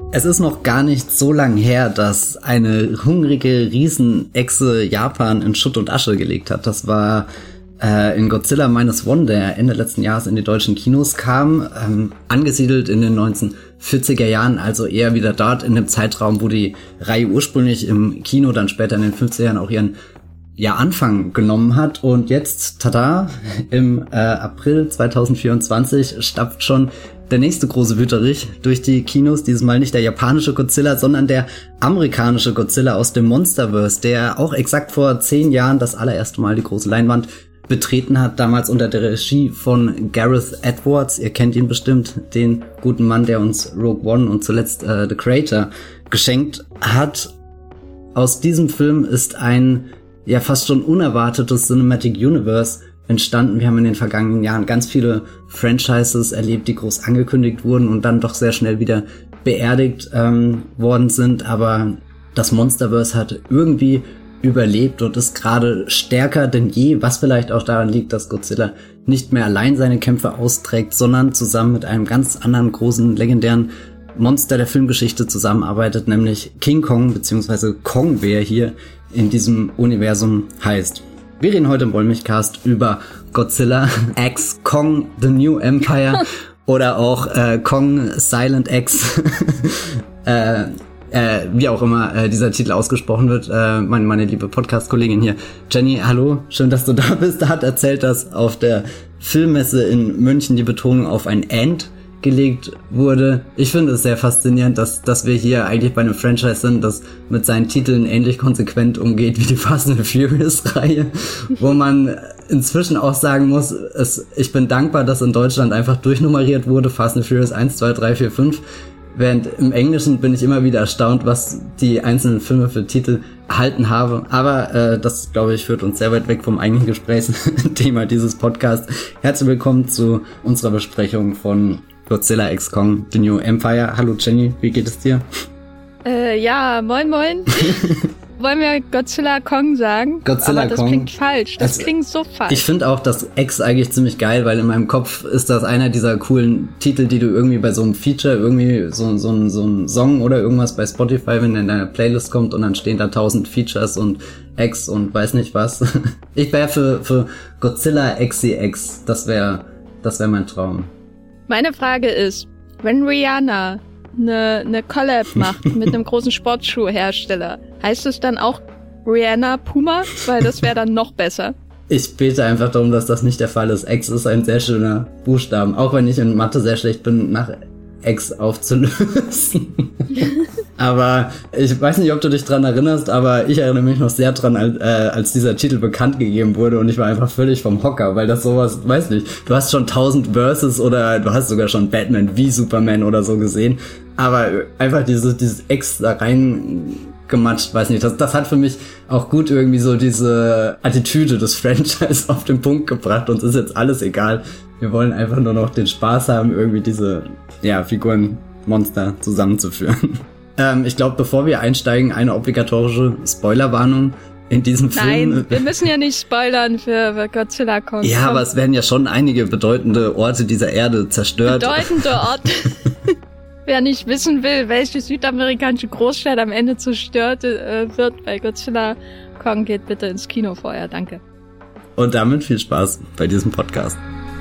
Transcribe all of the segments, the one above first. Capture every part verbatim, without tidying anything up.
Es ist noch gar nicht so lang her, dass eine hungrige Riesenechse Japan in Schutt und Asche gelegt hat. Das war äh, in Godzilla Minus One, der Ende letzten Jahres in die deutschen Kinos kam, ähm, angesiedelt in den neunzehnhundertvierziger Jahren, also eher wieder dort in dem Zeitraum, wo die Reihe ursprünglich im Kino, dann später in den fünfziger Jahren auch ihren ja, Anfang genommen hat. Und jetzt, tada, im äh, April zweitausendvierundzwanzig stapft schon der nächste große Wüterich durch die Kinos, dieses Mal nicht der japanische Godzilla, sondern der amerikanische Godzilla aus dem Monsterverse, der auch exakt vor zehn Jahren das allererste Mal die große Leinwand betreten hat, damals unter der Regie von Gareth Edwards. Ihr kennt ihn bestimmt, den guten Mann, der uns Rogue One und zuletzt äh, The Creator geschenkt hat. Aus diesem Film ist ein ja fast schon unerwartetes Cinematic Universe entstanden. Wir haben in den vergangenen Jahren ganz viele Franchises erlebt, die groß angekündigt wurden und dann doch sehr schnell wieder beerdigt ähm, worden sind. Aber das Monsterverse hat irgendwie überlebt und ist gerade stärker denn je, was vielleicht auch daran liegt, dass Godzilla nicht mehr allein seine Kämpfe austrägt, sondern zusammen mit einem ganz anderen großen, legendären Monster der Filmgeschichte zusammenarbeitet, nämlich King Kong, beziehungsweise Kong, wie er hier in diesem Universum heißt. Wir reden heute im Wollmilchcast über Godzilla X Kong The New Empire oder auch äh, Kong Silent X, äh, äh, wie auch immer äh, dieser Titel ausgesprochen wird. Äh, meine, meine liebe Podcast-Kollegin hier, Jenny, hallo, schön, dass du da bist. Da hat erzählt, dass auf der Filmmesse in München die Betonung auf ein And gelegt wurde. Ich finde es sehr faszinierend, dass dass wir hier eigentlich bei einem Franchise sind, das mit seinen Titeln ähnlich konsequent umgeht wie die Fast and Furious Reihe, wo man inzwischen auch sagen muss, es, ich bin dankbar, dass in Deutschland einfach durchnummeriert wurde, Fast and Furious eins, zwei, drei, vier, fünf, während im Englischen bin ich immer wieder erstaunt, was die einzelnen Filme für Titel erhalten habe. Aber äh, das, glaube ich, führt uns sehr weit weg vom eigentlichen Gesprächsthema dieses Podcasts. Herzlich willkommen zu unserer Besprechung von Godzilla X Kong The New Empire. Hallo Jenny, wie geht es dir? Äh, ja, moin moin. Wollen wir Godzilla Kong sagen? Godzilla Aber das Kong. klingt falsch. Das also, klingt so falsch. Ich finde auch das X eigentlich ziemlich geil, weil in meinem Kopf ist das einer dieser coolen Titel, die du irgendwie bei so einem Feature, irgendwie so, so, ein, so ein Song oder irgendwas bei Spotify, wenn der in deine Playlist kommt und dann stehen da tausend Features und X und weiß nicht was. Ich wäre für, für Godzilla X C X. Das wäre das wäre mein Traum. Meine Frage ist, wenn Rihanna eine ne Collab macht mit einem großen Sportschuhhersteller, heißt es dann auch Rihanna Puma? Weil das wäre dann noch besser. Ich bete einfach darum, dass das nicht der Fall ist. X ist ein sehr schöner Buchstaben. Auch wenn ich in Mathe sehr schlecht bin, nach X aufzulösen. Aber ich weiß nicht, ob du dich dran erinnerst, aber ich erinnere mich noch sehr dran, als, äh, als dieser Titel bekannt gegeben wurde und ich war einfach völlig vom Hocker, weil das sowas, weiß nicht, du hast schon tausend Verses oder du hast sogar schon Batman wie Superman oder so gesehen, aber einfach dieses, dieses X da rein gematscht, weiß nicht, das, das hat für mich auch gut irgendwie so diese Attitüde des Franchise auf den Punkt gebracht. Uns ist jetzt alles egal. Wir wollen einfach nur noch den Spaß haben, irgendwie diese, ja, Figuren, Monster zusammenzuführen. ähm, ich glaube, bevor wir einsteigen, eine obligatorische Spoilerwarnung in diesem Film. Nein, wir müssen ja nicht spoilern für, für Godzilla Kong. Ja, aber es werden ja schon einige bedeutende Orte dieser Erde zerstört. Bedeutende Orte. Wer nicht wissen will, welche südamerikanische Großstadt am Ende zerstört äh, wird bei Godzilla Kong, geht bitte ins Kino vorher. Danke. Und damit viel Spaß bei diesem Podcast.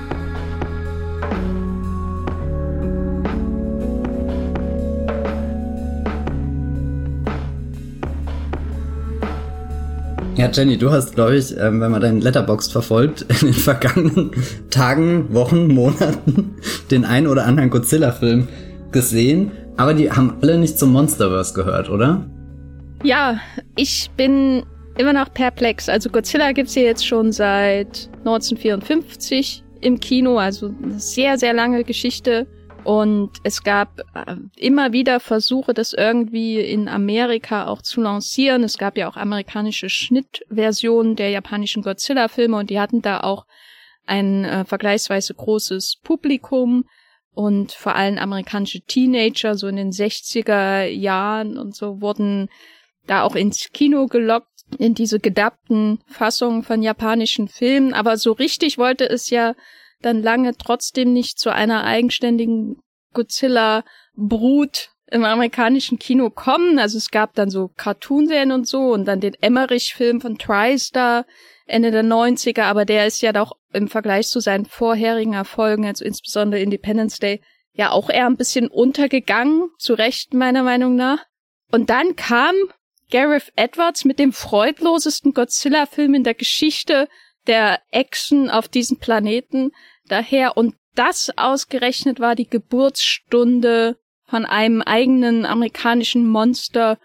Ja, Jenny, du hast, glaube ich, ähm, wenn man deinen Letterboxd verfolgt, in den vergangenen Tagen, Wochen, Monaten den einen oder anderen Godzilla-Film gesehen, aber die haben alle nicht zum Monsterverse gehört, oder? Ja, ich bin immer noch perplex. Also Godzilla gibt's hier jetzt schon seit neunzehnhundertvierundfünfzig im Kino, also eine sehr, sehr lange Geschichte. Und es gab äh, immer wieder Versuche, das irgendwie in Amerika auch zu lancieren. Es gab ja auch amerikanische Schnittversionen der japanischen Godzilla-Filme und die hatten da auch ein äh, vergleichsweise großes Publikum und vor allem amerikanische Teenager, so in den sechziger Jahren und so, wurden da auch ins Kino gelockt, in diese gedubbten Fassungen von japanischen Filmen. Aber so richtig wollte es ja dann lange trotzdem nicht zu einer eigenständigen Godzilla-Brut im amerikanischen Kino kommen. Also es gab dann so Cartoonserien und so und dann den Emmerich-Film von TriStar Ende der neunziger, aber der ist ja doch im Vergleich zu seinen vorherigen Erfolgen, also insbesondere Independence Day, ja auch eher ein bisschen untergegangen, zu Recht meiner Meinung nach. Und dann kam Gareth Edwards mit dem freudlosesten Godzilla-Film in der Geschichte der Action auf diesem Planeten daher. Und das ausgerechnet war die Geburtsstunde von einem eigenen amerikanischen Monsterverse,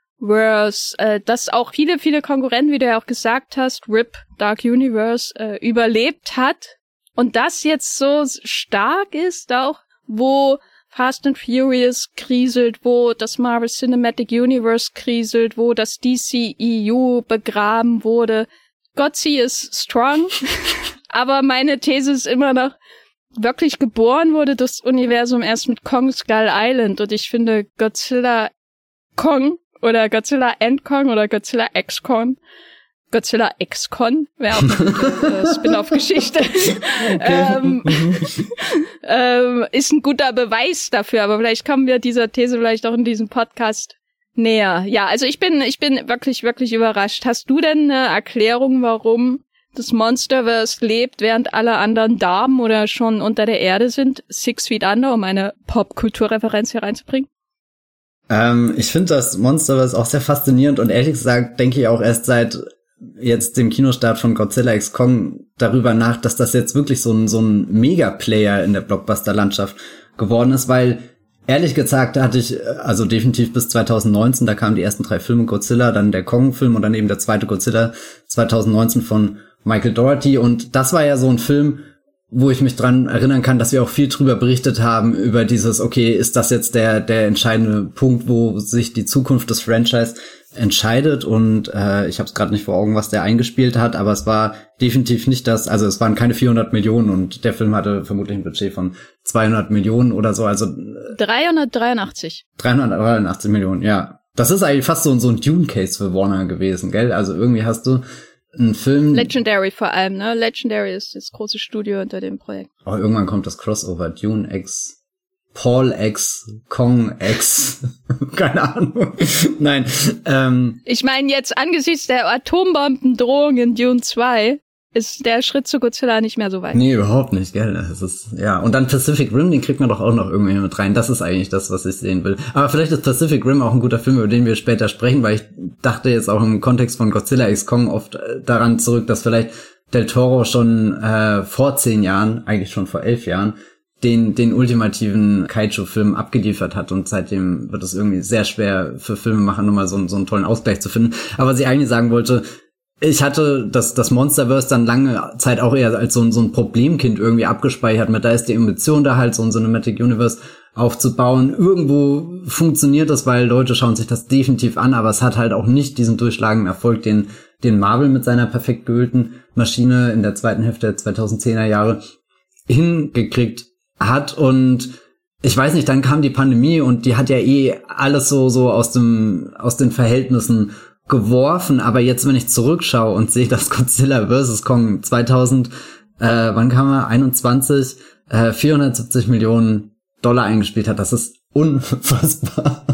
äh, das auch viele, viele Konkurrenten, wie du ja auch gesagt hast, R I P, Dark Universe, äh, überlebt hat. Und das jetzt so stark ist auch, wo Fast and Furious kriselt, wo das Marvel Cinematic Universe kriselt, wo das D C E U begraben wurde. Gotzi ist strong, aber meine These ist immer noch, wirklich geboren wurde das Universum erst mit Kong Skull Island und ich finde Godzilla Kong oder Godzilla and Kong oder Godzilla X Kong Godzilla X-Con wäre auch eine äh, Spin-off-Geschichte. Okay. ähm, ähm, ist ein guter Beweis dafür, aber vielleicht kommen wir dieser These vielleicht auch in diesem Podcast näher. Ja, also ich bin ich bin wirklich, wirklich überrascht. Hast du denn eine Erklärung, warum das Monsterverse lebt, während alle anderen Darben oder schon unter der Erde sind? Six Feet Under, um eine Popkulturreferenz hier reinzubringen? Ähm, ich finde das Monsterverse auch sehr faszinierend und ehrlich gesagt denke ich auch erst seit jetzt dem Kinostart von Godzilla X Kong darüber nach, dass das jetzt wirklich so ein so ein Mega-Player in der Blockbuster-Landschaft geworden ist, weil ehrlich gesagt hatte ich, also definitiv bis zwanzig neunzehn, da kamen die ersten drei Filme Godzilla, dann der Kong-Film und dann eben der zweite Godzilla zwanzig neunzehn von Michael Dougherty und das war ja so ein Film, wo ich mich dran erinnern kann, dass wir auch viel drüber berichtet haben, über dieses, okay, ist das jetzt der der entscheidende Punkt, wo sich die Zukunft des Franchise entscheidet und äh, ich habe es gerade nicht vor Augen, was der eingespielt hat, aber es war definitiv nicht das, also es waren keine vierhundert Millionen und der Film hatte vermutlich ein Budget von zweihundert Millionen oder so, also äh, dreihundertdreiundachtzig. dreihundertdreiundachtzig Millionen, ja. Das ist eigentlich fast so, so ein Dune-Case für Warner gewesen, gell? Also irgendwie hast du einen Film... Legendary vor allem, ne? Legendary ist das große Studio unter dem Projekt. Oh, irgendwann kommt das Crossover, Dune X... Paul X, Kong X, keine Ahnung. Nein. Ähm, ich meine jetzt angesichts der Atombombendrohung in Dune zwei ist der Schritt zu Godzilla nicht mehr so weit. Nee, überhaupt nicht, gell. Das ist, ja. Und dann Pacific Rim, den kriegt man doch auch noch irgendwie mit rein. Das ist eigentlich das, was ich sehen will. Aber vielleicht ist Pacific Rim auch ein guter Film, über den wir später sprechen, weil ich dachte jetzt auch im Kontext von Godzilla X Kong oft daran zurück, dass vielleicht Del Toro schon äh, vor zehn Jahren, eigentlich schon vor elf Jahren, den den ultimativen Kaiju-Film abgeliefert hat und seitdem wird es irgendwie sehr schwer für Filmemacher nochmal so, so einen tollen Ausgleich zu finden. Aber was ich eigentlich sagen wollte, ich hatte das das Monsterverse dann lange Zeit auch eher als so ein, so ein Problemkind irgendwie abgespeichert, mit da ist die Ambition da halt, so ein Cinematic Universe aufzubauen. Irgendwo funktioniert das, weil Leute schauen sich das definitiv an, aber es hat halt auch nicht diesen durchschlagenden Erfolg, den den Marvel mit seiner perfekt geölten Maschine in der zweiten Hälfte der zweitausendzehner Jahre hingekriegt hat. Und ich weiß nicht, dann kam die Pandemie und die hat ja eh alles so so aus dem aus den Verhältnissen geworfen, aber jetzt, wenn ich zurückschaue und sehe, dass Godzilla versus. Kong zweitausend, äh, wann kam er, einundzwanzig, äh, vierhundertsiebzig Millionen Dollar eingespielt hat, das ist unfassbar.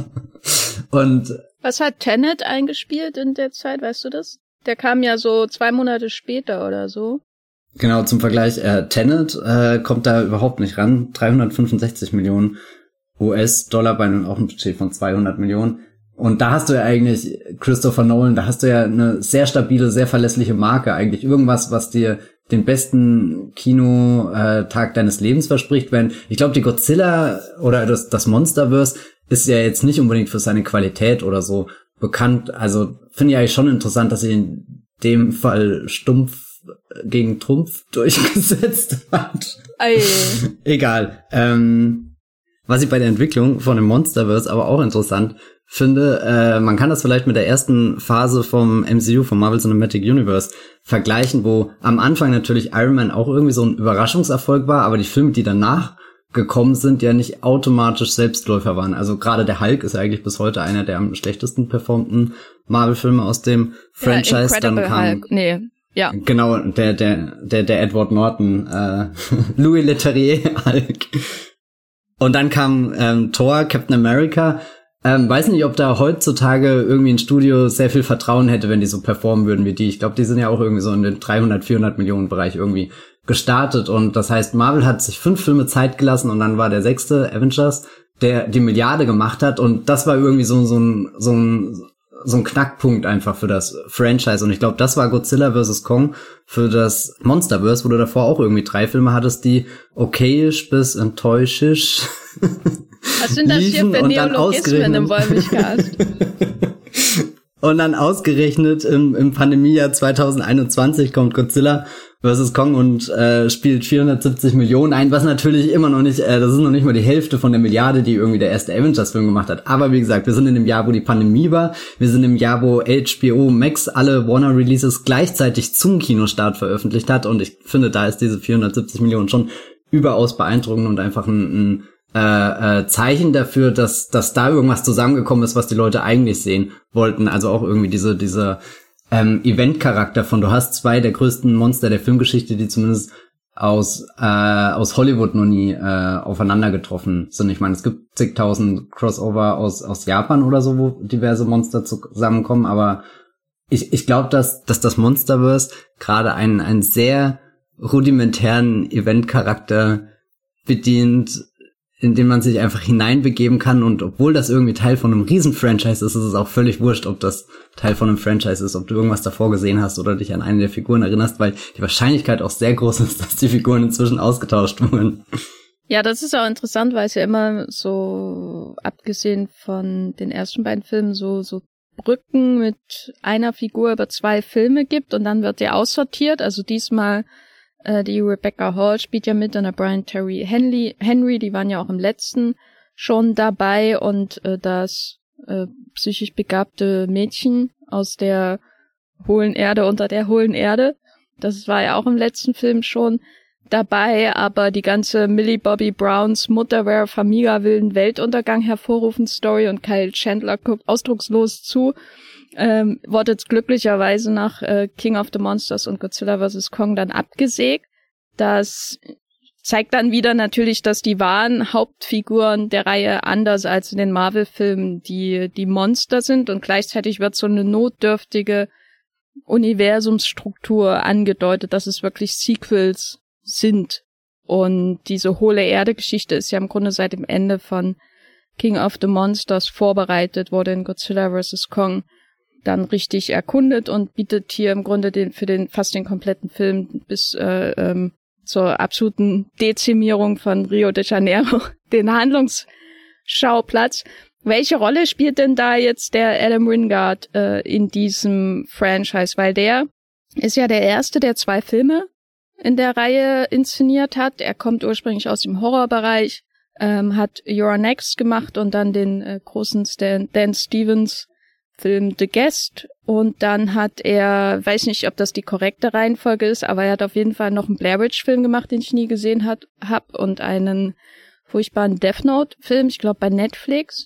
Und was hat Tenet eingespielt in der Zeit, weißt du das? Der kam ja so zwei Monate später oder so. Genau, zum Vergleich, äh, Tenet äh, kommt da überhaupt nicht ran. dreihundertfünfundsechzig Millionen U S-Dollar bei einem auch ein Budget von zweihundert Millionen. Und da hast du ja eigentlich, Christopher Nolan, da hast du ja eine sehr stabile, sehr verlässliche Marke eigentlich. Irgendwas, was dir den besten Kinotag deines Lebens verspricht. Wenn ich glaube, die Godzilla oder das, das Monsterverse ist ja jetzt nicht unbedingt für seine Qualität oder so bekannt. Also finde ich eigentlich schon interessant, dass sie in dem Fall stumpf gegen Trumpf durchgesetzt hat. Ei. Egal. Ähm, was ich bei der Entwicklung von dem Monsterverse aber auch interessant finde, äh, man kann das vielleicht mit der ersten Phase vom M C U, vom Marvel Cinematic Universe, vergleichen, wo am Anfang natürlich Iron Man auch irgendwie so ein Überraschungserfolg war, aber die Filme, die danach gekommen sind, ja nicht automatisch Selbstläufer waren. Also gerade der Hulk ist ja eigentlich bis heute einer der am schlechtesten performten Marvel-Filme aus dem Franchise. Ja, dann kam Hulk. Nee. Ja. Genau, der, der, der, der Edward Norton, äh, Louis Leterrier Hulk. Und dann kam ähm, Thor, Captain America. Ähm, weiß nicht, ob da heutzutage irgendwie ein Studio sehr viel Vertrauen hätte, wenn die so performen würden wie die. Ich glaube, die sind ja auch irgendwie so in den dreihundert, vierhundert Millionen Bereich irgendwie gestartet. Und das heißt, Marvel hat sich fünf Filme Zeit gelassen und dann war der sechste Avengers, der die Milliarde gemacht hat. Und das war irgendwie so, so ein, so ein, so ein Knackpunkt einfach für das Franchise. Und ich glaube, das war Godzilla versus. Kong für das Monsterverse, wo du davor auch irgendwie drei Filme hattest, die okayisch bis enttäuschisch Was sind das hier für Neologismen im Wollmilchcast? Und dann ausgerechnet im, im Pandemiejahr zwanzig einundzwanzig kommt Godzilla versus. Kong und äh, spielt vierhundertsiebzig Millionen ein, was natürlich immer noch nicht, äh, das ist noch nicht mal die Hälfte von der Milliarde, die irgendwie der erste Avengers-Film gemacht hat. Aber wie gesagt, wir sind in dem Jahr, wo die Pandemie war, wir sind im Jahr, wo H B O Max alle Warner-Releases gleichzeitig zum Kinostart veröffentlicht hat und ich finde, da ist diese vierhundertsiebzig Millionen schon überaus beeindruckend und einfach ein, ein Äh, äh, Zeichen dafür, dass dass da irgendwas zusammengekommen ist, was die Leute eigentlich sehen wollten. Also auch irgendwie diese diese ähm, Event-Charakter von, du hast zwei der größten Monster der Filmgeschichte, die zumindest aus äh, aus Hollywood noch nie äh, aufeinander getroffen sind. Ich meine, es gibt zigtausend Crossover aus aus Japan oder so, wo diverse Monster zusammenkommen, aber ich ich glaube, dass dass das Monsterverse gerade einen einen sehr rudimentären Event-Charakter bedient, in den man sich einfach hineinbegeben kann, und obwohl das irgendwie Teil von einem Riesen-Franchise ist, ist es auch völlig wurscht, ob das Teil von einem Franchise ist, ob du irgendwas davor gesehen hast oder dich an eine der Figuren erinnerst, weil die Wahrscheinlichkeit auch sehr groß ist, dass die Figuren inzwischen ausgetauscht wurden. Ja, das ist auch interessant, weil es ja immer so, abgesehen von den ersten beiden Filmen, so so Brücken mit einer Figur über zwei Filme gibt und dann wird der aussortiert. Also diesmal die Rebecca Hall spielt ja mit, und der Brian Terry Henry, Henry, die waren ja auch im letzten schon dabei, und äh, das äh, psychisch begabte Mädchen aus der hohlen Erde unter der hohlen Erde, das war ja auch im letzten Film schon dabei, aber die ganze Millie Bobby Browns Mutter wäre Familia will einen Weltuntergang hervorrufen Story, und Kyle Chandler guckt ausdruckslos zu, Ähm, wurde jetzt glücklicherweise nach äh, King of the Monsters und Godzilla versus. Kong dann abgesägt. Das zeigt dann wieder natürlich, dass die wahren Hauptfiguren der Reihe anders als in den Marvel-Filmen die die Monster sind, und gleichzeitig wird so eine notdürftige Universumsstruktur angedeutet, dass es wirklich Sequels sind. Und diese hohle Erde-Geschichte ist ja im Grunde seit dem Ende von King of the Monsters vorbereitet, wurde in Godzilla versus. Kong dann richtig erkundet und bietet hier im Grunde den für den fast den kompletten Film bis äh, ähm, zur absoluten Dezimierung von Rio de Janeiro den Handlungsschauplatz. Welche Rolle spielt denn da jetzt der Adam Wingard äh, in diesem Franchise? Weil der ist ja der erste, der zwei Filme in der Reihe inszeniert hat. Er kommt ursprünglich aus dem Horrorbereich, ähm, hat You're Next gemacht und dann den äh, großen Stan, Dan Stevens Film The Guest, und dann hat er, weiß nicht, ob das die korrekte Reihenfolge ist, aber er hat auf jeden Fall noch einen Blair Witch Film gemacht, den ich nie gesehen hat, hab, und einen furchtbaren Death Note Film, ich glaube bei Netflix,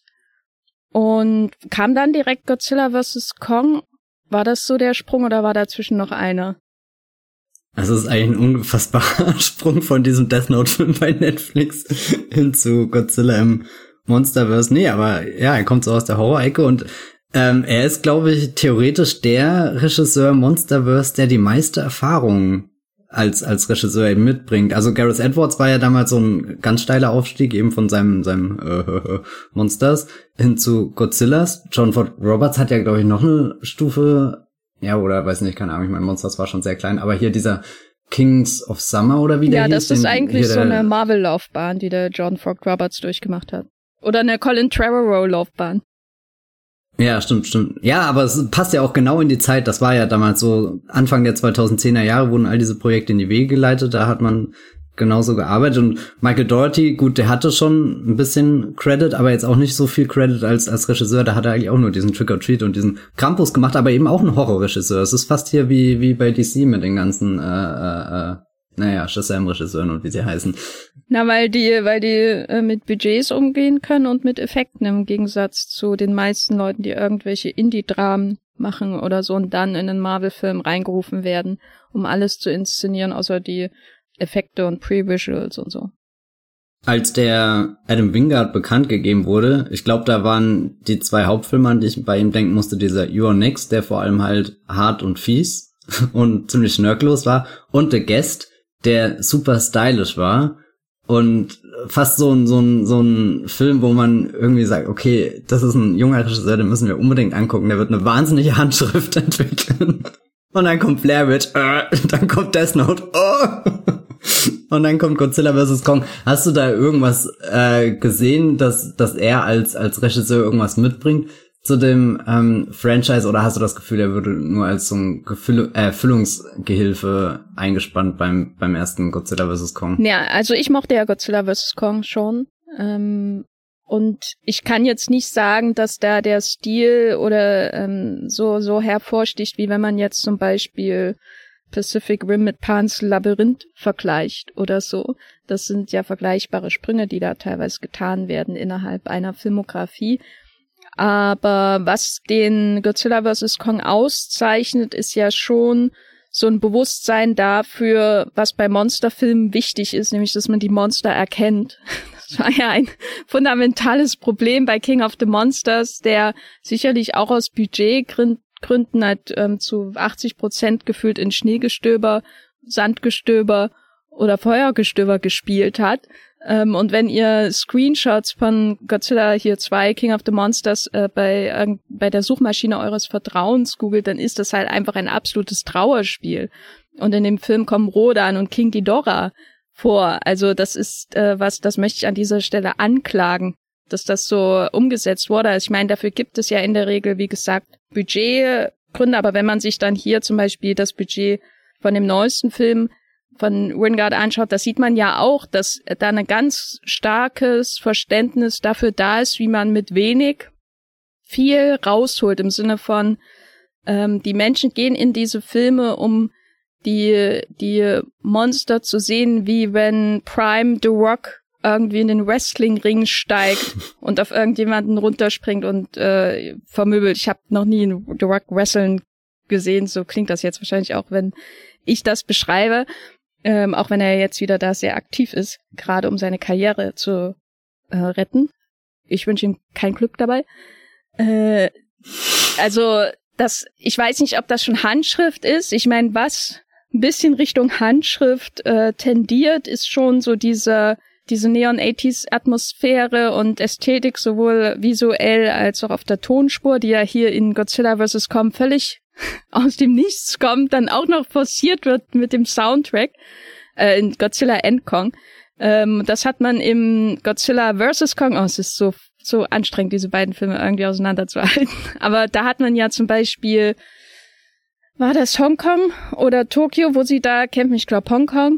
und kam dann direkt Godzilla versus. Kong. War das so der Sprung oder war dazwischen noch einer? Also es ist eigentlich ein unfassbarer Sprung von diesem Death Note Film bei Netflix hin zu Godzilla im Monsterverse. Nee, aber ja, er kommt so aus der Horror-Ecke, und Ähm, er ist, glaube ich, theoretisch der Regisseur Monsterverse, der die meiste Erfahrung als als Regisseur eben mitbringt. Also Gareth Edwards war ja damals so ein ganz steiler Aufstieg eben von seinem seinem äh, Monsters hin zu Godzillas. John Ford Roberts hat ja, glaube ich, noch eine Stufe, ja, oder weiß nicht, keine Ahnung, ich meine, Monsters war schon sehr klein, aber hier dieser Kings of Summer oder wie der Ja, hieß, das ist eigentlich so eine Marvel-Laufbahn, die der John Ford Roberts durchgemacht hat. Oder eine Colin Trevorrow-Laufbahn. Ja, stimmt, stimmt. Ja, aber es passt ja auch genau in die Zeit. Das war ja damals so, Anfang der zweitausendzehner Jahre wurden all diese Projekte in die Wege geleitet. Da hat man genauso gearbeitet. Und Michael Dougherty, gut, der hatte schon ein bisschen Credit, aber jetzt auch nicht so viel Credit als als Regisseur. Da hat er eigentlich auch nur diesen Trick or Treat und diesen Krampus gemacht, aber eben auch ein Horrorregisseur. Es ist fast hier wie wie bei D C mit den ganzen, äh, äh, äh naja, Shazam-Regisseuren und wie sie heißen. Na, weil die, weil die äh, mit Budgets umgehen können und mit Effekten, im Gegensatz zu den meisten Leuten, die irgendwelche Indie-Dramen machen oder so und dann in einen Marvel-Film reingerufen werden, um alles zu inszenieren, außer die Effekte und Pre-Visuals und so. Als der Adam Wingard bekannt gegeben wurde, ich glaube, da waren die zwei Hauptfilme, an die ich bei ihm denken musste, dieser You're Next, der vor allem halt hart und fies und ziemlich schnörkellos war, und The Guest, der super stylisch war und fast so ein, so ein, so ein Film, wo man irgendwie sagt, okay, das ist ein junger Regisseur, den müssen wir unbedingt angucken, der wird eine wahnsinnige Handschrift entwickeln. Und dann kommt Blair Witch, äh, dann kommt Death Note, oh. Und dann kommt Godzilla versus. Kong. Hast du da irgendwas äh, gesehen, dass dass er als als Regisseur irgendwas mitbringt zu dem ähm, Franchise, oder hast du das Gefühl, er würde nur als so ein Gefühl, äh, Erfüllungsgehilfe eingespannt beim beim ersten Godzilla versus. Kong? Ja, also ich mochte ja Godzilla versus. Kong schon. Ähm, und ich kann jetzt nicht sagen, dass da der Stil oder ähm, so so hervorsticht, wie wenn man jetzt zum Beispiel Pacific Rim mit Pans Labyrinth vergleicht oder so. Das sind ja vergleichbare Sprünge, die da teilweise getan werden innerhalb einer Filmografie. Aber was den Godzilla versus. Kong auszeichnet, ist ja schon so ein Bewusstsein dafür, was bei Monsterfilmen wichtig ist, nämlich, dass man die Monster erkennt. Das war ja ein fundamentales Problem bei King of the Monsters, der sicherlich auch aus Budgetgründen Gründen halt ähm, zu achtzig Prozent gefühlt in Schneegestöber, Sandgestöber oder Feuergestöber gespielt hat. Ähm, und wenn ihr Screenshots von Godzilla hier zwei, King of the Monsters, äh, bei äh, bei der Suchmaschine eures Vertrauens googelt, dann ist das halt einfach ein absolutes Trauerspiel. Und in dem Film kommen Rodan und King Ghidorah vor. Also das ist äh, was, das möchte ich an dieser Stelle anklagen, dass das so umgesetzt wurde. Also ich meine, dafür gibt es ja in der Regel, wie gesagt, Budgetgründe, aber wenn man sich dann hier zum Beispiel das Budget von dem neuesten Film von Wingard anschaut, da sieht man ja auch, dass da ein ganz starkes Verständnis dafür da ist, wie man mit wenig viel rausholt, im Sinne von, ähm, die Menschen gehen in diese Filme, um die, die Monster zu sehen, wie wenn Prime The Rock irgendwie in den Wrestling-Ring steigt und auf irgendjemanden runterspringt und äh, vermöbelt. Ich habe noch nie einen The Rock wrestlen gesehen, so klingt das jetzt wahrscheinlich auch, wenn ich das beschreibe, ähm, auch wenn er jetzt wieder da sehr aktiv ist, gerade um seine Karriere zu äh, retten. Ich wünsche ihm kein Glück dabei. Äh, also das, ich weiß nicht, ob das schon Handschrift ist. Ich meine, was ein bisschen Richtung Handschrift äh, tendiert, ist schon so dieser diese Neon-achtziger-Atmosphäre und Ästhetik, sowohl visuell als auch auf der Tonspur, die ja hier in Godzilla versus. Kong völlig aus dem Nichts kommt, dann auch noch forciert wird mit dem Soundtrack äh, in Godzilla and Kong. Ähm, das hat man im Godzilla versus. Kong, oh, es ist so so anstrengend, diese beiden Filme irgendwie auseinanderzuhalten. Aber da hat man ja zum Beispiel, war das Hongkong oder Tokio, wo sie da kämpfen? Ich glaube Hongkong.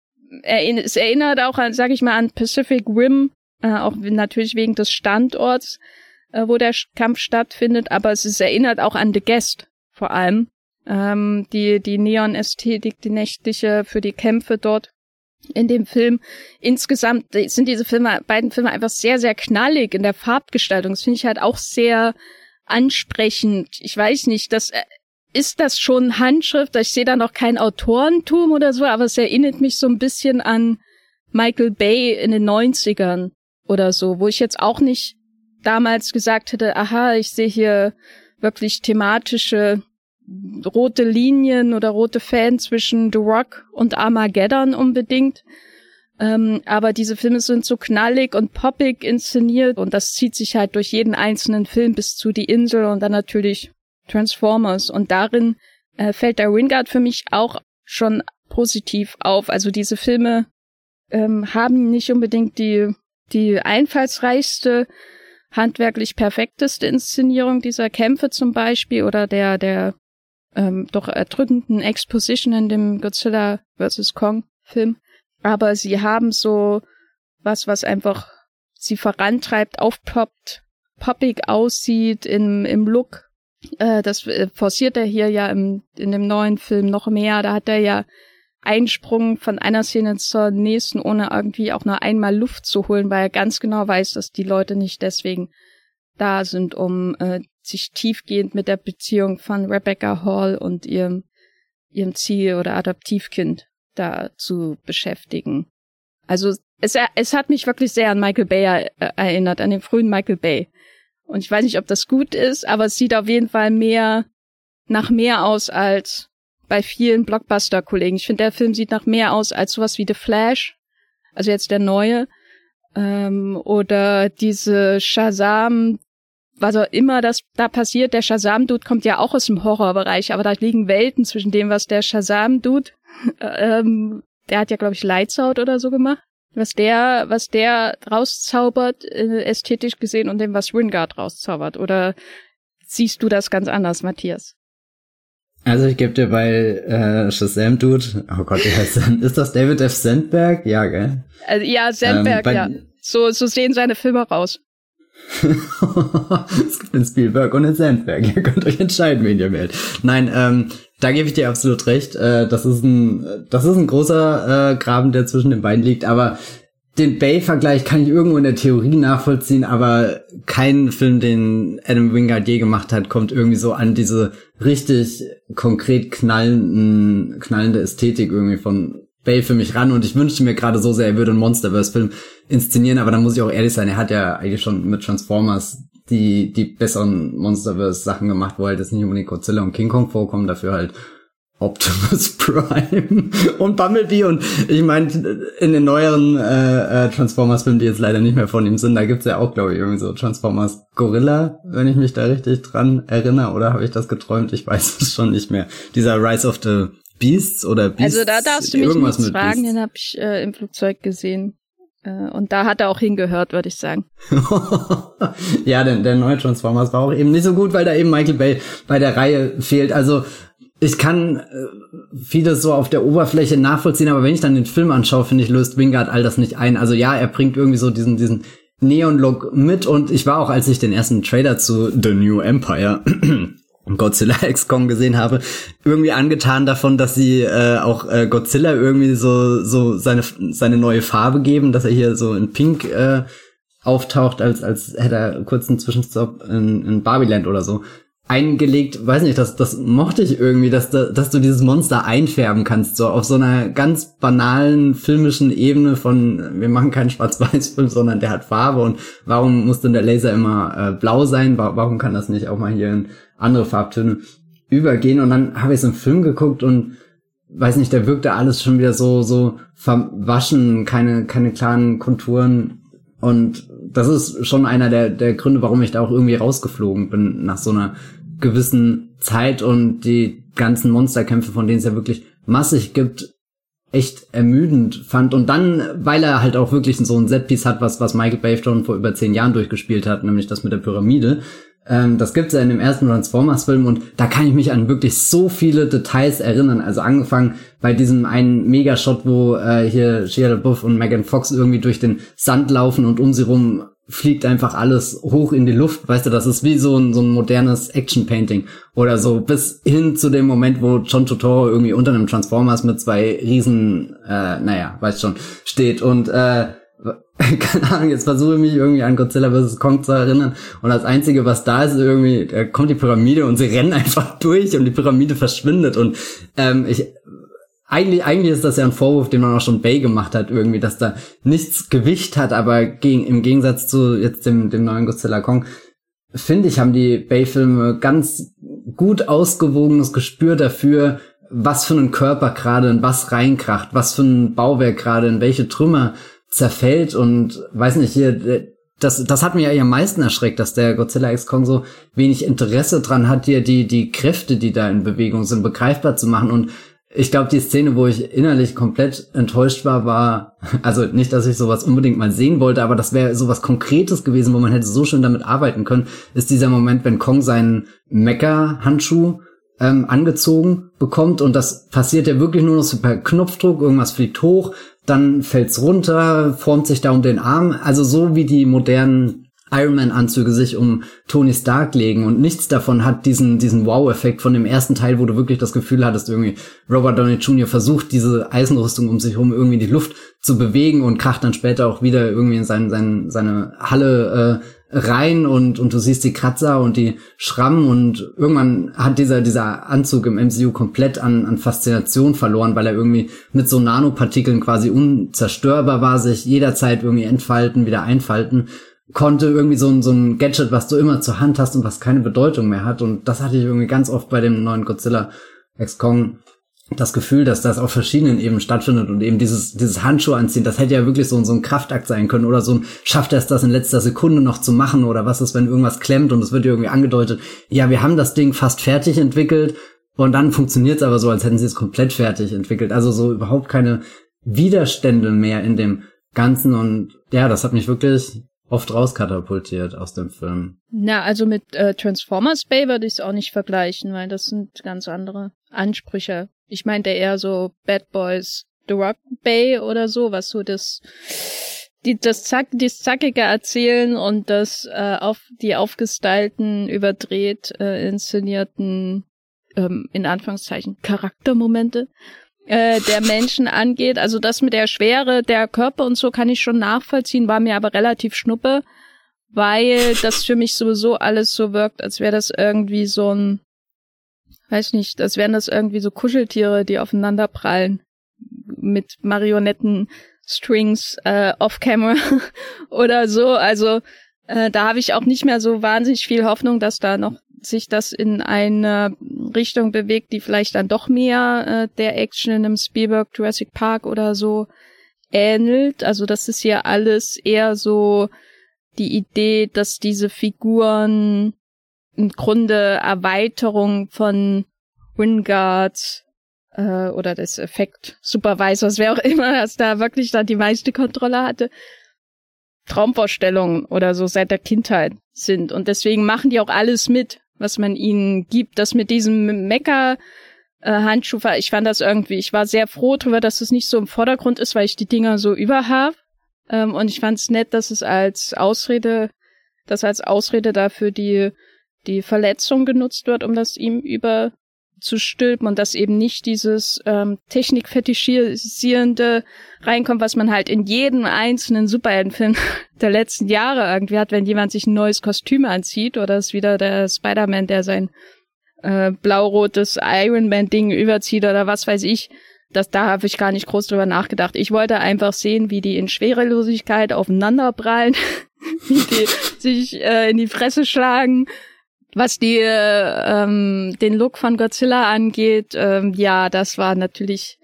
Es erinnert auch an, sag ich mal, an Pacific Rim, äh, auch natürlich wegen des Standorts, äh, wo der Kampf stattfindet, aber es ist, erinnert auch an The Guest vor allem. Ähm, die die Neon-Ästhetik, die nächtliche für die Kämpfe dort in dem Film. Insgesamt sind diese Filme, beiden Filme einfach sehr, sehr knallig in der Farbgestaltung. Das finde ich halt auch sehr ansprechend. Ich weiß nicht, das äh, ist das schon Handschrift? Ich sehe da noch kein Autorentum oder so, aber es erinnert mich so ein bisschen an Michael Bay in den neunzigern oder so, wo ich jetzt auch nicht damals gesagt hätte, aha, ich sehe hier wirklich thematische rote Linien oder rote Fäden zwischen The Rock und Armageddon unbedingt. Ähm, aber diese Filme sind so knallig und poppig inszeniert und das zieht sich halt durch jeden einzelnen Film bis zu Die Insel und dann natürlich Transformers. Und darin äh, fällt der Wingard für mich auch schon positiv auf. Also diese Filme ähm, haben nicht unbedingt die die einfallsreichste, handwerklich perfekteste Inszenierung dieser Kämpfe zum Beispiel oder der der ähm, doch erdrückenden Exposition in dem Godzilla versus. Kong Film. Aber sie haben so was, was einfach sie vorantreibt, aufploppt, poppig aussieht im im Look. Äh, das forciert er hier ja im, in dem neuen Film noch mehr. Da hat er ja Einsprung von einer Szene zur nächsten, ohne irgendwie auch nur einmal Luft zu holen, weil er ganz genau weiß, dass die Leute nicht deswegen da sind, um äh, sich tiefgehend mit der Beziehung von Rebecca Hall und ihrem ihrem Ziel- oder Adoptivkind da zu beschäftigen. Also es, es hat mich wirklich sehr an Michael Bay erinnert, an den frühen Michael Bay. Und ich weiß nicht, ob das gut ist, aber es sieht auf jeden Fall mehr nach mehr aus als bei vielen Blockbuster-Kollegen. Ich finde, der Film sieht nach mehr aus als sowas wie The Flash, also jetzt der neue, ähm, oder diese Shazam, was auch immer das da passiert. Der Shazam-Dude kommt ja auch aus dem Horrorbereich, aber da liegen Welten zwischen dem, was der Shazam-Dude, ähm, der hat ja, glaube ich, Lights Out oder so gemacht, was der, was der rauszaubert, äh, ästhetisch gesehen, und dem, was Wingard rauszaubert. Oder siehst du das ganz anders, Matthias? Also ich gebe dir bei äh, Shazam Dude, oh Gott, wie heißt der? Ist das David F. Sandberg? Ja, gell? Also, ja, Sandberg, ähm, ja. So, so sehen seine Filme raus. Es gibt einen Spielberg und einen Sandberg. Ihr könnt euch entscheiden, wen ihr wählt. Nein, ähm, da gebe ich dir absolut recht. Äh, das ist ein, das ist ein großer äh, Graben, der zwischen den beiden liegt. Aber den Bay-Vergleich kann ich irgendwo in der Theorie nachvollziehen, aber kein Film, den Adam Wingard je gemacht hat, kommt irgendwie so an diese richtig konkret knallenden, knallende Ästhetik irgendwie von Bay für mich ran. Und ich wünschte mir gerade so sehr, er würde einen Monsterverse-Film inszenieren, aber da muss ich auch ehrlich sein, er hat ja eigentlich schon mit Transformers die die besseren Monsterverse-Sachen gemacht, wo halt jetzt nicht unbedingt Godzilla und King Kong vorkommen, dafür halt Optimus Prime und Bumblebee. Und ich meine, in den neueren äh, äh, Transformers-Filmen, die jetzt leider nicht mehr von ihm sind, da gibt's ja auch, glaube ich, irgendwie so Transformers Gorilla, wenn ich mich da richtig dran erinnere, oder habe ich das geträumt? Ich weiß es schon nicht mehr. Dieser Rise of the Beasts oder Beasts. Also da darfst du mich nicht fragen, den habe ich äh, im Flugzeug gesehen. Äh, und da hat er auch hingehört, würde ich sagen. Ja, denn der neue Transformers war auch eben nicht so gut, weil da eben Michael Bay bei der Reihe fehlt. Also ich kann äh, vieles so auf der Oberfläche nachvollziehen, aber wenn ich dann den Film anschaue, finde ich, löst Wingard all das nicht ein. Also ja, er bringt irgendwie so diesen diesen Neon-Look mit, und ich war auch, als ich den ersten Trailer zu The New Empire Godzilla X Kong gesehen habe, irgendwie angetan davon, dass sie äh, auch äh, Godzilla irgendwie so so seine seine neue Farbe geben, dass er hier so in Pink äh, auftaucht, als als hätte er kurz einen Zwischenstopp in, in Barbieland oder so eingelegt. Weiß nicht, das das mochte ich irgendwie, dass da, dass du dieses Monster einfärben kannst, so auf so einer ganz banalen filmischen Ebene von, wir machen keinen Schwarz-Weiß-Film, sondern der hat Farbe, und warum muss denn der Laser immer äh, blau sein? Warum kann das nicht auch mal hier in andere Farbtöne übergehen? Und dann habe ich so einen Film geguckt und weiß nicht, da wirkte alles schon wieder so so verwaschen, keine keine klaren Konturen, und das ist schon einer der der Gründe, warum ich da auch irgendwie rausgeflogen bin nach so einer gewissen Zeit und die ganzen Monsterkämpfe, von denen es ja wirklich massig gibt, echt ermüdend fand. Und dann, weil er halt auch wirklich so ein Setpiece hat, was was Michael Bay schon vor über zehn Jahren durchgespielt hat, nämlich das mit der Pyramide. Ähm, das gibt's ja in dem ersten Transformers-Film, und da kann ich mich an wirklich so viele Details erinnern. Also angefangen bei diesem einen Megashot, wo äh, hier Shia LaBeouf und Megan Fox irgendwie durch den Sand laufen und um sie rum fliegt einfach alles hoch in die Luft. Weißt du, das ist wie so ein so ein modernes Action-Painting oder so, bis hin zu dem Moment, wo John Turturro irgendwie unter einem Transformers mit zwei riesen, äh, naja, weißt schon, steht und äh, keine Ahnung, jetzt versuche ich mich irgendwie an Godzilla versus. Kong zu erinnern, und das Einzige, was da ist, irgendwie, da kommt die Pyramide und sie rennen einfach durch und die Pyramide verschwindet, und ähm, ich eigentlich eigentlich ist das ja ein Vorwurf, den man auch schon Bay gemacht hat, irgendwie, dass da nichts Gewicht hat, aber gegen, im Gegensatz zu jetzt dem dem neuen Godzilla Kong, finde ich, haben die Bay-Filme ganz gut ausgewogenes Gespür dafür, was für einen Körper gerade in was reinkracht, was für ein Bauwerk gerade in welche Trümmer zerfällt, und weiß nicht, hier, das das hat mich eigentlich am meisten erschreckt, dass der Godzilla X Kong so wenig Interesse dran hat, hier die die Kräfte, die da in Bewegung sind, begreifbar zu machen. Und ich glaube, die Szene, wo ich innerlich komplett enttäuscht war, war, also nicht, dass ich sowas unbedingt mal sehen wollte, aber das wäre sowas Konkretes gewesen, wo man hätte so schön damit arbeiten können, ist dieser Moment, wenn Kong seinen Mecha-Handschuh ähm, angezogen bekommt, und das passiert ja wirklich nur noch so per Knopfdruck, irgendwas fliegt hoch, dann fällt's runter, formt sich da um den Arm, also so wie die modernen Iron Man-Anzüge sich um Tony Stark legen, und nichts davon hat diesen diesen Wow-Effekt von dem ersten Teil, wo du wirklich das Gefühl hattest, irgendwie Robert Downey Junior versucht, diese Eisenrüstung um sich herum irgendwie in die Luft zu bewegen und kracht dann später auch wieder irgendwie in seinen, seinen, seine Halle rein und und du siehst die Kratzer und die Schrammen und irgendwann hat dieser dieser Anzug im M C U komplett an an Faszination verloren, weil er irgendwie mit so Nanopartikeln quasi unzerstörbar war, sich jederzeit irgendwie entfalten, wieder einfalten konnte, irgendwie so ein so ein Gadget, was du immer zur Hand hast und was keine Bedeutung mehr hat. Und das hatte ich irgendwie ganz oft bei dem neuen Godzilla X Kong das Gefühl, dass das auf verschiedenen Ebenen stattfindet und eben dieses dieses Handschuh anziehen, das hätte ja wirklich so, so ein Kraftakt sein können oder so ein, schafft er es das in letzter Sekunde noch zu machen oder was ist, wenn irgendwas klemmt und es wird irgendwie angedeutet, ja, wir haben das Ding fast fertig entwickelt und dann funktioniert es aber so, als hätten sie es komplett fertig entwickelt, also so überhaupt keine Widerstände mehr in dem Ganzen und ja, das hat mich wirklich oft rauskatapultiert aus dem Film. Na, also mit äh, Transformers Bay würde ich es auch nicht vergleichen, weil das sind ganz andere Ansprüche. Ich meinte eher so Bad Boys The Rock Bay oder so, was so das die das zack das zackige Erzählen und das äh, auf die aufgestylten, überdreht äh, inszenierten ähm, in Anführungszeichen Charaktermomente äh, der Menschen angeht. Also das mit der Schwere der Körper und so kann ich schon nachvollziehen, war mir aber relativ schnuppe, weil das für mich sowieso alles so wirkt, als wäre das irgendwie so ein, weiß nicht, als wären das irgendwie so Kuscheltiere, die aufeinander prallen mit Marionetten-Strings äh, off-camera oder so. Also äh, da habe ich auch nicht mehr so wahnsinnig viel Hoffnung, dass da noch sich das in eine Richtung bewegt, die vielleicht dann doch mehr äh, der Action in einem Spielberg Jurassic Park oder so ähnelt. Also das ist ja alles eher so die Idee, dass diese Figuren im Grunde Erweiterung von Wingard äh, oder des Effekt-Supervisors, wer auch immer, dass da wirklich dann die meiste Kontrolle hatte, Traumvorstellungen oder so seit der Kindheit sind. Und deswegen machen die auch alles mit, was man ihnen gibt. Das mit diesem Mecha-Handschuh, äh, ich fand das irgendwie, ich war sehr froh darüber, dass es nicht so im Vordergrund ist, weil ich die Dinger so überhab. Ähm, und ich fand es nett, dass es als Ausrede, dass als Ausrede dafür die die Verletzung genutzt wird, um das ihm überzustülpen und dass eben nicht dieses ähm, technikfetischisierende reinkommt, was man halt in jedem einzelnen Superheldenfilm der letzten Jahre irgendwie hat, wenn jemand sich ein neues Kostüm anzieht oder ist wieder der Spider-Man, der sein äh, blau-rotes Iron-Man-Ding überzieht oder was weiß ich. Das, da habe ich gar nicht groß drüber nachgedacht. Ich wollte einfach sehen, wie die in Schwerelosigkeit aufeinanderprallen, wie die sich äh, in die Fresse schlagen. Was die ähm, den Look von Godzilla angeht, ähm, ja, das war natürlich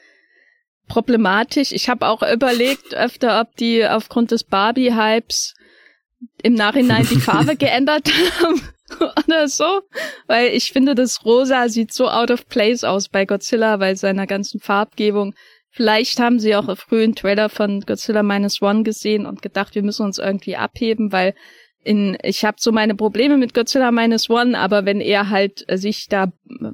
problematisch. Ich habe auch überlegt öfter, ob die aufgrund des Barbie-Hypes im Nachhinein die Farbe geändert haben oder so, weil ich finde, das Rosa sieht so out of place aus bei Godzilla, bei seiner ganzen Farbgebung. Vielleicht haben sie auch früh einen Trailer von Godzilla Minus One gesehen und gedacht, wir müssen uns irgendwie abheben, weil In, ich habe so meine Probleme mit Godzilla Minus One, aber wenn er halt sich da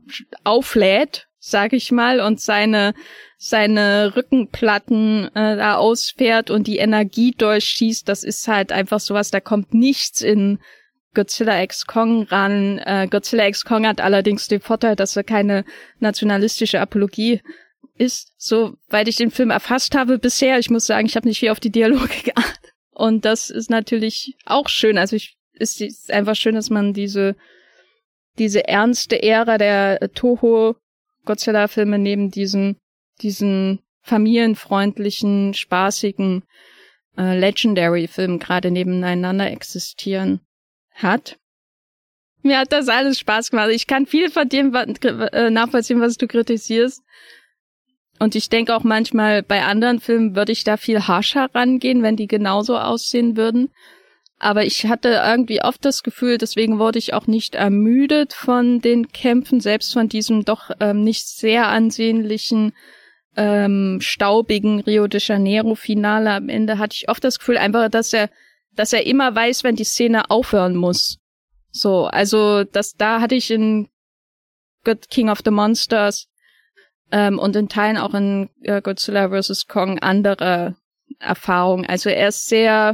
auflädt, sag ich mal, und seine seine Rückenplatten äh, da ausfährt und die Energie durchschießt, das ist halt einfach sowas, da kommt nichts in Godzilla X Kong ran. Äh, Godzilla X Kong hat allerdings den Vorteil, dass er keine nationalistische Apologie ist, soweit ich den Film erfasst habe bisher. Ich muss sagen, ich habe nicht viel auf die Dialoge geachtet. Und das ist natürlich auch schön. Also ich, es ist einfach schön, dass man diese diese ernste Ära der Toho-Godzilla-Filme neben diesen diesen familienfreundlichen, spaßigen äh, Legendary-Filmen gerade nebeneinander existieren hat. Mir hat das alles Spaß gemacht. Ich kann viel von dem äh, nachvollziehen, was du kritisierst. Und ich denke auch manchmal, bei anderen Filmen würde ich da viel harscher rangehen, wenn die genauso aussehen würden. Aber ich hatte irgendwie oft das Gefühl, deswegen wurde ich auch nicht ermüdet von den Kämpfen, selbst von diesem doch ähm, nicht sehr ansehnlichen, ähm, staubigen Rio de Janeiro-Finale am Ende, hatte ich oft das Gefühl einfach, dass er, dass er immer weiß, wenn die Szene aufhören muss. So, also das, da hatte ich in God King of the Monsters Ähm, und in Teilen auch in äh, Godzilla versus. Kong andere Erfahrungen. Also er ist sehr,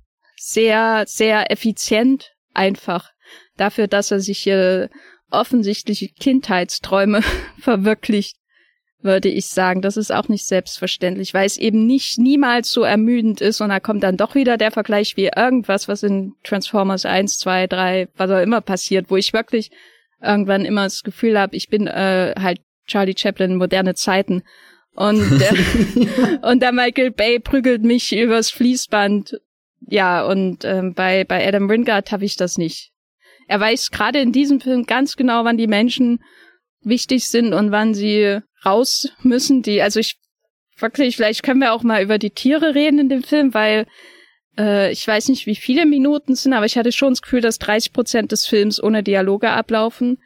sehr, sehr effizient einfach dafür, dass er sich hier offensichtliche Kindheitsträume verwirklicht würde ich sagen. Das ist auch nicht selbstverständlich, weil es eben nicht niemals so ermüdend ist und da kommt dann doch wieder der Vergleich wie irgendwas, was in Transformers eins, zwei, drei, was auch immer passiert, wo ich wirklich irgendwann immer das Gefühl habe, ich bin äh, halt Charlie Chaplin in moderne Zeiten und der, und der Michael Bay prügelt mich übers Fließband. Ja, und ähm, bei bei Adam Wingard habe ich das nicht. Er weiß gerade in diesem Film ganz genau, wann die Menschen wichtig sind und wann sie raus müssen. Die, also ich wirklich, vielleicht können wir auch mal über die Tiere reden in dem Film, weil äh, ich weiß nicht, wie viele Minuten es sind, aber ich hatte schon das Gefühl, dass dreißig Prozent des Films ohne Dialoge ablaufen.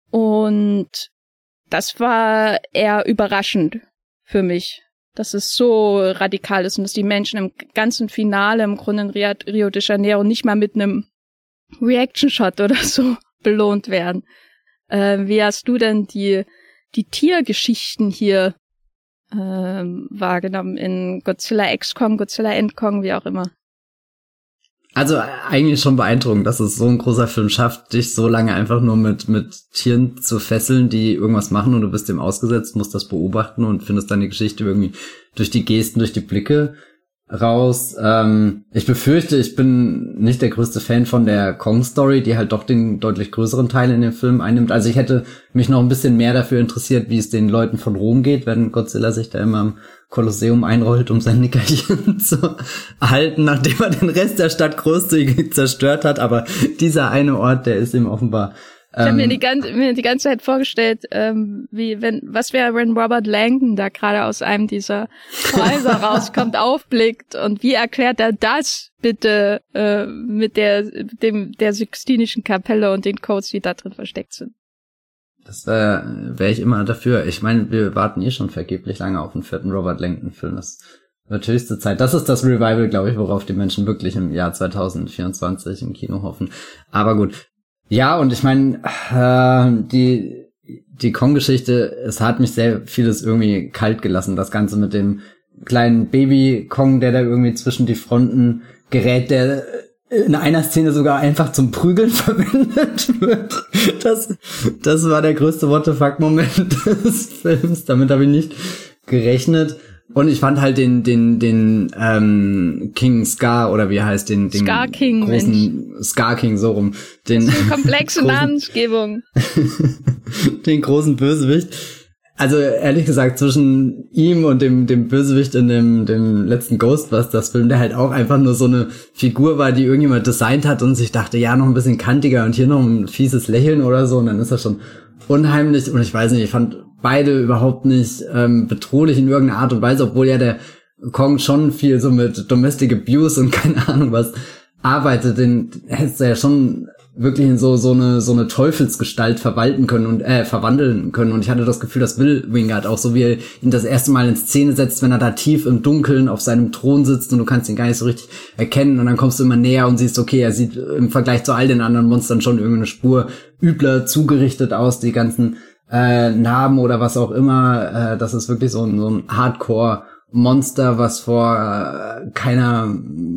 Und das war eher überraschend für mich, dass es so radikal ist und dass die Menschen im ganzen Finale im Grunde in Rio de Janeiro nicht mal mit einem Reaction-Shot oder so belohnt werden. Äh, wie hast du denn die die Tiergeschichten hier ähm, wahrgenommen in Godzilla X Kong, Godzilla End Kong, wie auch immer? Also eigentlich schon beeindruckend, dass es so ein großer Film schafft, dich so lange einfach nur mit mit Tieren zu fesseln, die irgendwas machen und du bist dem ausgesetzt, musst das beobachten und findest dann die Geschichte irgendwie durch die Gesten, durch die Blicke raus. Ähm, ich befürchte, ich bin nicht der größte Fan von der Kong-Story, die halt doch den deutlich größeren Teil in dem Film einnimmt. Also ich hätte mich noch ein bisschen mehr dafür interessiert, wie es den Leuten von Rom geht, wenn Godzilla sich da immer im Kolosseum einrollt, um sein Nickerchen zu erhalten, nachdem er den Rest der Stadt großzügig zerstört hat. Aber dieser eine Ort, der ist ihm offenbar... Ich habe mir die ganze mir die ganze Zeit vorgestellt, ähm, wie wenn was wäre, wenn Robert Langdon da gerade aus einem dieser Häuser rauskommt, aufblickt und wie erklärt er das bitte äh, mit der dem der Sixtinischen Kapelle und den Codes, die da drin versteckt sind. Das wäre wär ich immer dafür. Ich meine, wir warten eh schon vergeblich lange auf einen vierten Robert Langdon-Film. Das wird höchste Zeit. Das ist das Revival, glaube ich, worauf die Menschen wirklich im Jahr zwanzig vierundzwanzig im Kino hoffen. Aber gut. Ja, und ich meine, äh, die die Kong-Geschichte, es hat mich sehr vieles irgendwie kalt gelassen. Das Ganze mit dem kleinen Baby-Kong, der da irgendwie zwischen die Fronten gerät, der in einer Szene sogar einfach zum Prügeln verwendet wird. Das, das war der größte What-the-fuck-Moment des Films. Damit habe ich nicht gerechnet. Und ich fand halt den den den ähm, King Scar oder wie er heißt, den den Scar King, großen Mensch. Scar King so rum, den komplexe großen, Namensgebung, den großen Bösewicht. Also ehrlich gesagt, zwischen ihm und dem dem Bösewicht in dem dem letzten Ghostbusters-Film, der halt auch einfach nur so eine Figur war, die irgendjemand designt hat und sich dachte, ja, noch ein bisschen kantiger und hier noch ein fieses Lächeln oder so, und dann ist er schon unheimlich. Und ich weiß nicht, ich fand beide überhaupt nicht ähm, bedrohlich in irgendeiner Art und Weise, obwohl ja der Kong schon viel so mit Domestic Abuse und keine Ahnung was arbeitet, den hättest du ja schon wirklich in so so eine so eine Teufelsgestalt verwalten können und äh verwandeln können. Und ich hatte das Gefühl, das will Wingard auch, so wie er ihn das erste Mal in Szene setzt, wenn er da tief im Dunkeln auf seinem Thron sitzt und du kannst ihn gar nicht so richtig erkennen, und dann kommst du immer näher und siehst, okay, er sieht im Vergleich zu all den anderen Monstern schon irgendeine Spur übler zugerichtet aus, die ganzen äh, Narben oder was auch immer. Äh, das ist wirklich so ein, so ein Hardcore-Monster, was vor äh, keiner,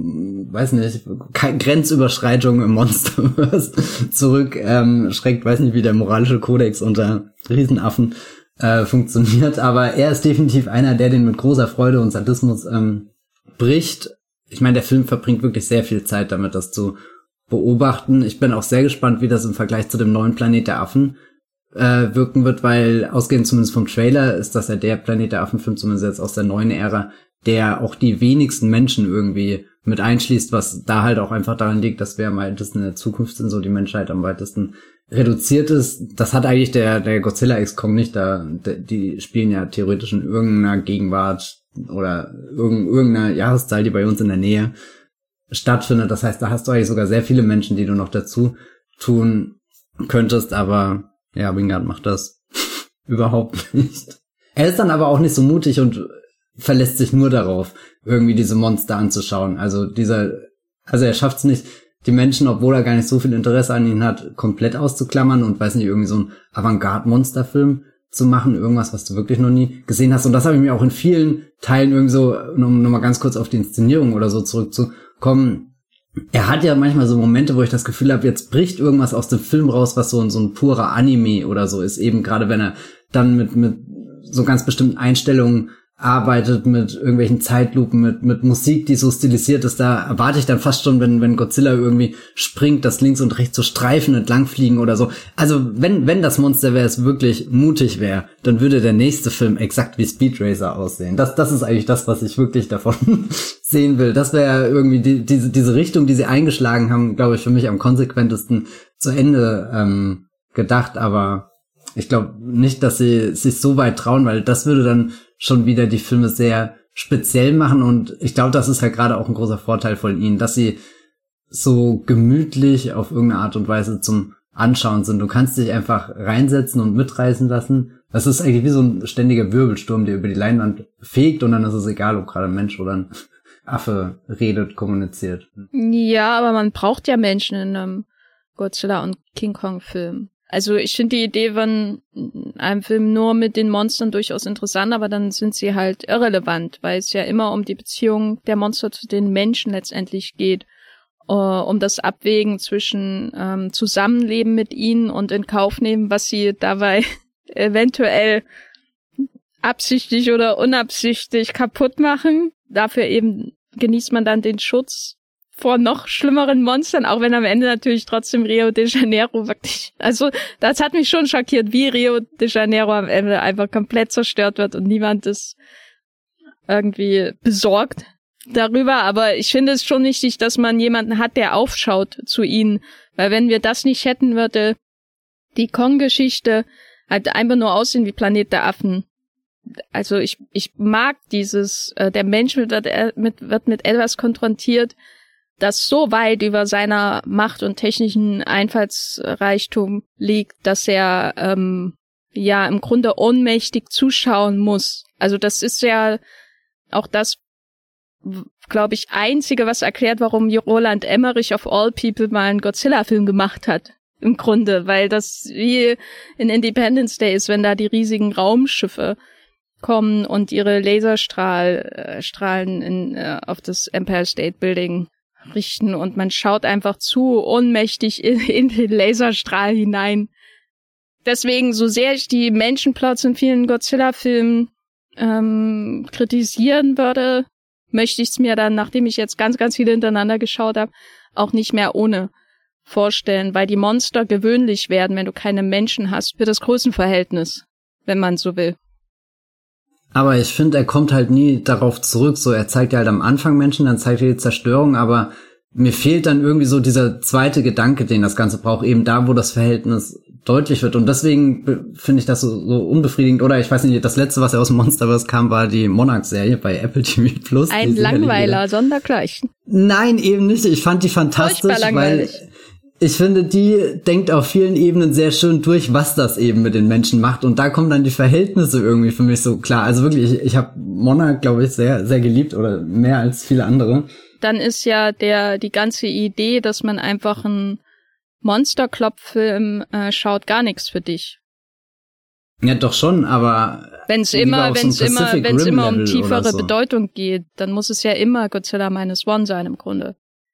weiß nicht, kein Grenzüberschreitung im Monsterverse zurück ähm, schreckt. Weiß nicht, wie der moralische Kodex unter Riesenaffen äh, funktioniert, aber er ist definitiv einer, der den mit großer Freude und Sadismus ähm, bricht. Ich meine, der Film verbringt wirklich sehr viel Zeit damit, das zu beobachten. Ich bin auch sehr gespannt, wie das im Vergleich zu dem neuen Planet der Affen äh, wirken wird, weil ausgehend zumindest vom Trailer ist das ja der Planet der Affen-Film, zumindest jetzt aus der neuen Ära, der auch die wenigsten Menschen irgendwie mit einschließt, was da halt auch einfach daran liegt, dass wir am weitesten in der Zukunft sind, so die Menschheit am weitesten reduziert ist. Das hat eigentlich der der Godzilla X Kong nicht, da die spielen ja theoretisch in irgendeiner Gegenwart oder irgendeiner Jahreszahl, die bei uns in der Nähe stattfindet. Das heißt, da hast du eigentlich sogar sehr viele Menschen, die du noch dazu tun könntest, aber ja, Wingard macht das überhaupt nicht. Er ist dann aber auch nicht so mutig und verlässt sich nur darauf, irgendwie diese Monster anzuschauen. Also dieser, also er schafft es nicht, die Menschen, obwohl er gar nicht so viel Interesse an ihnen hat, komplett auszuklammern und, weiß nicht, irgendwie so ein Avantgarde-Monsterfilm zu machen, irgendwas, was du wirklich noch nie gesehen hast. Und das habe ich mir auch in vielen Teilen irgendwie so, um nochmal ganz kurz auf die Inszenierung oder so zurückzukommen. Er hat ja manchmal so Momente, wo ich das Gefühl habe, jetzt bricht irgendwas aus dem Film raus, was so, so ein purer Anime oder so ist. Eben gerade wenn er dann mit mit so ganz bestimmten Einstellungen arbeitet, mit irgendwelchen Zeitlupen, mit mit Musik, die so stilisiert ist. Da erwarte ich dann fast schon, wenn wenn Godzilla irgendwie springt, dass links und rechts so Streifen entlang fliegen oder so. Also wenn wenn das Monster wäre, es wirklich mutig wäre, dann würde der nächste Film exakt wie Speed Racer aussehen. Das das ist eigentlich das, was ich wirklich davon sehen will. Das wäre irgendwie die, diese diese Richtung, die sie eingeschlagen haben, glaube ich, für mich am konsequentesten zu Ende ähm, gedacht. Aber ich glaube nicht, dass sie sich so weit trauen, weil das würde dann schon wieder die Filme sehr speziell machen, und ich glaube, das ist halt gerade auch ein großer Vorteil von ihnen, dass sie so gemütlich auf irgendeine Art und Weise zum Anschauen sind. Du kannst dich einfach reinsetzen und mitreißen lassen. Das ist eigentlich wie so ein ständiger Wirbelsturm, der über die Leinwand fegt, und dann ist es egal, ob gerade ein Mensch oder ein Affe redet, kommuniziert. Ja, aber man braucht ja Menschen in einem Godzilla und King Kong Film. Also ich finde die Idee von einem Film nur mit den Monstern durchaus interessant, aber dann sind sie halt irrelevant, weil es ja immer um die Beziehung der Monster zu den Menschen letztendlich geht, uh, um das Abwägen zwischen ähm, Zusammenleben mit ihnen und in Kauf nehmen, was sie dabei eventuell absichtlich oder unabsichtlich kaputt machen. Dafür eben genießt man dann den Schutz vor noch schlimmeren Monstern, auch wenn am Ende natürlich trotzdem Rio de Janeiro wirklich, also das hat mich schon schockiert, wie Rio de Janeiro am Ende einfach komplett zerstört wird und niemand ist irgendwie besorgt darüber, aber ich finde es schon wichtig, dass man jemanden hat, der aufschaut zu ihnen, weil wenn wir das nicht hätten, würde die Kong-Geschichte halt einfach nur aussehen wie Planet der Affen. Also ich ich mag dieses, äh, der Mensch wird mit, wird mit etwas konfrontiert, das so weit über seiner Macht und technischen Einfallsreichtum liegt, dass er ähm, ja im Grunde ohnmächtig zuschauen muss. Also das ist ja auch das, glaube ich, Einzige, was erklärt, warum Roland Emmerich of all people mal einen Godzilla-Film gemacht hat. Im Grunde, weil das wie in Independence Day ist, wenn da die riesigen Raumschiffe kommen und ihre Laserstrahlen in, äh, auf das Empire State Building richten und man schaut einfach zu, ohnmächtig in, in den Laserstrahl hinein. Deswegen, so sehr ich die Menschenplots in vielen Godzilla-Filmen ähm, kritisieren würde, möchte ich es mir dann, nachdem ich jetzt ganz, ganz viele hintereinander geschaut habe, auch nicht mehr ohne vorstellen, weil die Monster gewöhnlich werden, wenn du keine Menschen hast, für das Größenverhältnis, wenn man so will. Aber ich finde, er kommt halt nie darauf zurück. So, er zeigt ja halt am Anfang Menschen, dann zeigt er die Zerstörung, aber mir fehlt dann irgendwie so dieser zweite Gedanke, den das Ganze braucht, eben da, wo das Verhältnis deutlich wird. Und deswegen finde ich das so, so unbefriedigend. Oder ich weiß nicht, das letzte, was ja aus dem Monsterverse kam, war die Monarch-Serie bei Apple T V Plus. Ein Langweiler, sondergleichen. Nein, eben nicht. Ich fand die fantastisch, weil ich finde, die denkt auf vielen Ebenen sehr schön durch, was das eben mit den Menschen macht. Und da kommen dann die Verhältnisse irgendwie für mich so klar. Also wirklich, ich, ich habe Monarch, glaube ich, sehr, sehr geliebt oder mehr als viele andere. Dann ist ja der die ganze Idee, dass man einfach einen Monster-Club-Film äh, schaut, gar nichts für dich. Ja, doch schon, aber wenn's immer, wenn's so immer, wenn's immer um tiefere so. Bedeutung geht, dann muss es ja immer Godzilla Minus One sein im Grunde.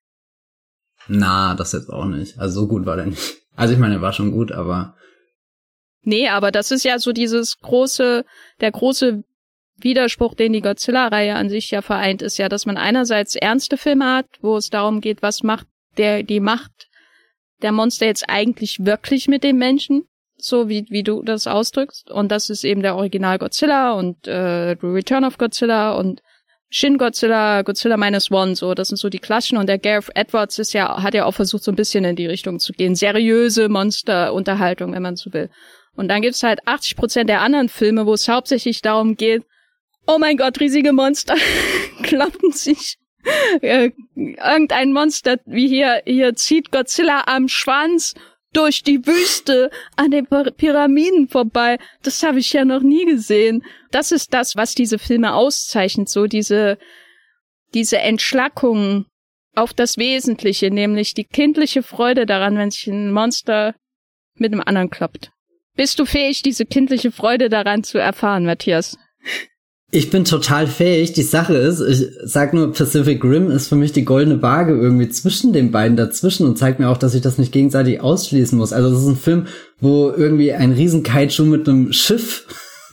Na, das jetzt auch nicht. Also so gut war der nicht. Also ich meine, er war schon gut, aber... Nee, aber das ist ja so dieses große, der große Widerspruch, den die Godzilla-Reihe an sich ja vereint, ist ja, dass man einerseits ernste Filme hat, wo es darum geht, was macht der die Macht der Monster jetzt eigentlich wirklich mit den Menschen, so wie wie du das ausdrückst. Und das ist eben der Original Godzilla und äh, Return of Godzilla und Shin Godzilla, Godzilla Minus One, so, das sind so die klassischen, und der Gareth Edwards ist ja, hat ja auch versucht, so ein bisschen in die Richtung zu gehen. Seriöse Monsterunterhaltung, wenn man so will. Und dann gibt's halt achtzig Prozent der anderen Filme, wo es hauptsächlich darum geht, oh mein Gott, riesige Monster kloppen sich. äh, irgendein Monster, wie hier, hier zieht Godzilla am Schwanz durch die Wüste an den Pyramiden vorbei. Das habe ich ja noch nie gesehen. Das ist das, was diese Filme auszeichnet, so diese diese Entschlackung auf das Wesentliche, nämlich die kindliche Freude daran, wenn sich ein Monster mit einem anderen kloppt. Bist du fähig, diese kindliche Freude daran zu erfahren, Matthias? Ich bin total fähig. Die Sache ist, ich sag nur, Pacific Rim ist für mich die goldene Waage irgendwie zwischen den beiden dazwischen und zeigt mir auch, dass ich das nicht gegenseitig ausschließen muss. Also das ist ein Film, wo irgendwie ein riesen Kaiju mit einem Schiff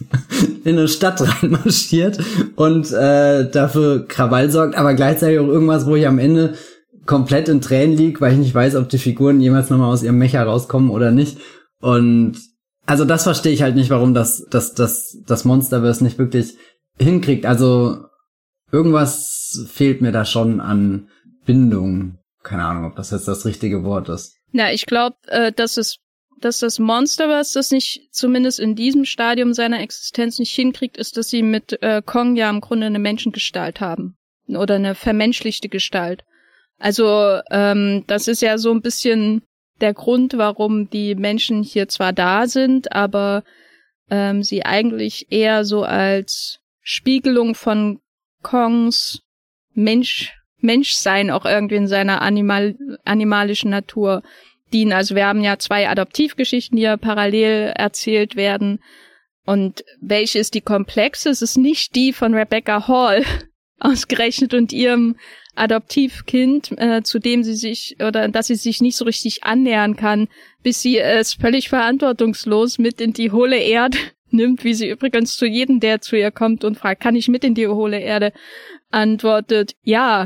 in eine Stadt reinmarschiert und äh, dafür Krawall sorgt, aber gleichzeitig auch irgendwas, wo ich am Ende komplett in Tränen lieg, weil ich nicht weiß, ob die Figuren jemals nochmal aus ihrem Mecha rauskommen oder nicht. Und also das verstehe ich halt nicht, warum das das das das Monsterverse nicht wirklich hinkriegt. Also irgendwas fehlt mir da schon an Bindung. Keine Ahnung, ob das jetzt das richtige Wort ist. Na, ich glaube, äh, dass es dass das Monsterverse das nicht, zumindest in diesem Stadium seiner Existenz nicht hinkriegt, ist, dass sie mit äh, Kong ja im Grunde eine Menschengestalt haben. Oder eine vermenschlichte Gestalt. Also, ähm, das ist ja so ein bisschen der Grund, warum die Menschen hier zwar da sind, aber ähm, sie eigentlich eher so als Spiegelung von Kongs Mensch, Menschsein auch irgendwie in seiner animal, animalischen Natur dienen. Also wir haben ja zwei Adoptivgeschichten, die ja parallel erzählt werden. Und welche ist die komplexe? Es ist nicht die von Rebecca Hall ausgerechnet und ihrem Adoptivkind, äh, zu dem sie sich, oder dass sie sich nicht so richtig annähern kann, bis sie es völlig verantwortungslos mit in die hohle Erde nimmt, wie sie übrigens zu jedem, der zu ihr kommt und fragt, kann ich mit in die hohle Erde, antwortet, ja,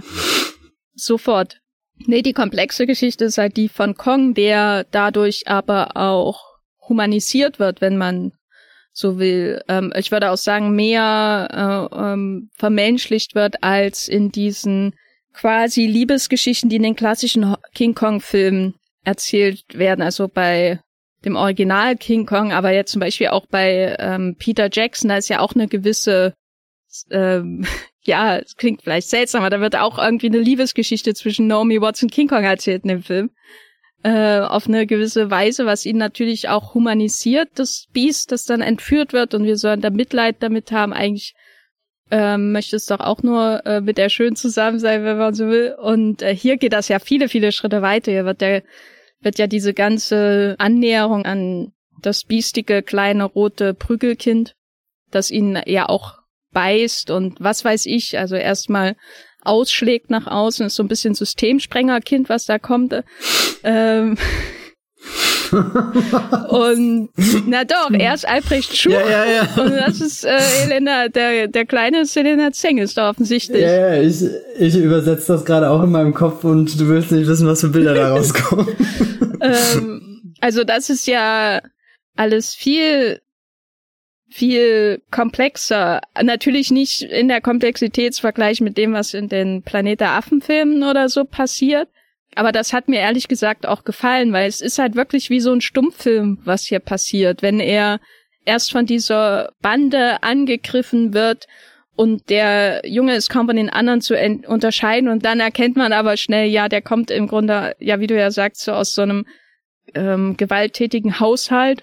sofort. Nee, die komplexe Geschichte ist halt die von Kong, der dadurch aber auch humanisiert wird, wenn man so will. Ähm, ich würde auch sagen, mehr äh, ähm, vermenschlicht wird als in diesen quasi Liebesgeschichten, die in den klassischen King Kong-Filmen erzählt werden. Also bei dem Original King Kong, aber jetzt zum Beispiel auch bei ähm, Peter Jackson, da ist ja auch eine gewisse, ähm, ja, es klingt vielleicht seltsam, aber da wird auch irgendwie eine Liebesgeschichte zwischen Naomi Watts und King Kong erzählt in dem Film. Äh, auf eine gewisse Weise, was ihn natürlich auch humanisiert, das Biest, das dann entführt wird und wir sollen da Mitleid damit haben. Eigentlich ähm, möchte es doch auch nur äh, mit der Schön zusammen sein, wenn man so will. Und äh, hier geht das ja viele, viele Schritte weiter. Hier wird der wird ja diese ganze Annäherung an das biestige, kleine, rote Prügelkind, das ihn ja auch beißt und was weiß ich, also erstmal ausschlägt nach außen, ist so ein bisschen Systemsprengerkind, was da kommt. Ähm und na doch, er ist Albrecht Schuh ja, ja, ja. und das ist äh, Helena, der der kleine ist Helena Zeng, ist da offensichtlich. Ja, ja, ich, ich übersetze das gerade auch in meinem Kopf und du willst nicht wissen, was für Bilder da rauskommen. ähm, also das ist ja alles viel viel komplexer. Natürlich nicht in der Komplexitätsvergleich mit dem, was in den Planet der Affen-Filmen oder so passiert. Aber das hat mir ehrlich gesagt auch gefallen, weil es ist halt wirklich wie so ein Stummfilm, was hier passiert. Wenn er erst von dieser Bande angegriffen wird und der Junge ist kaum von den anderen zu ent- unterscheiden und dann erkennt man aber schnell, ja, der kommt im Grunde, ja, wie du ja sagst, so aus so einem ähm, gewalttätigen Haushalt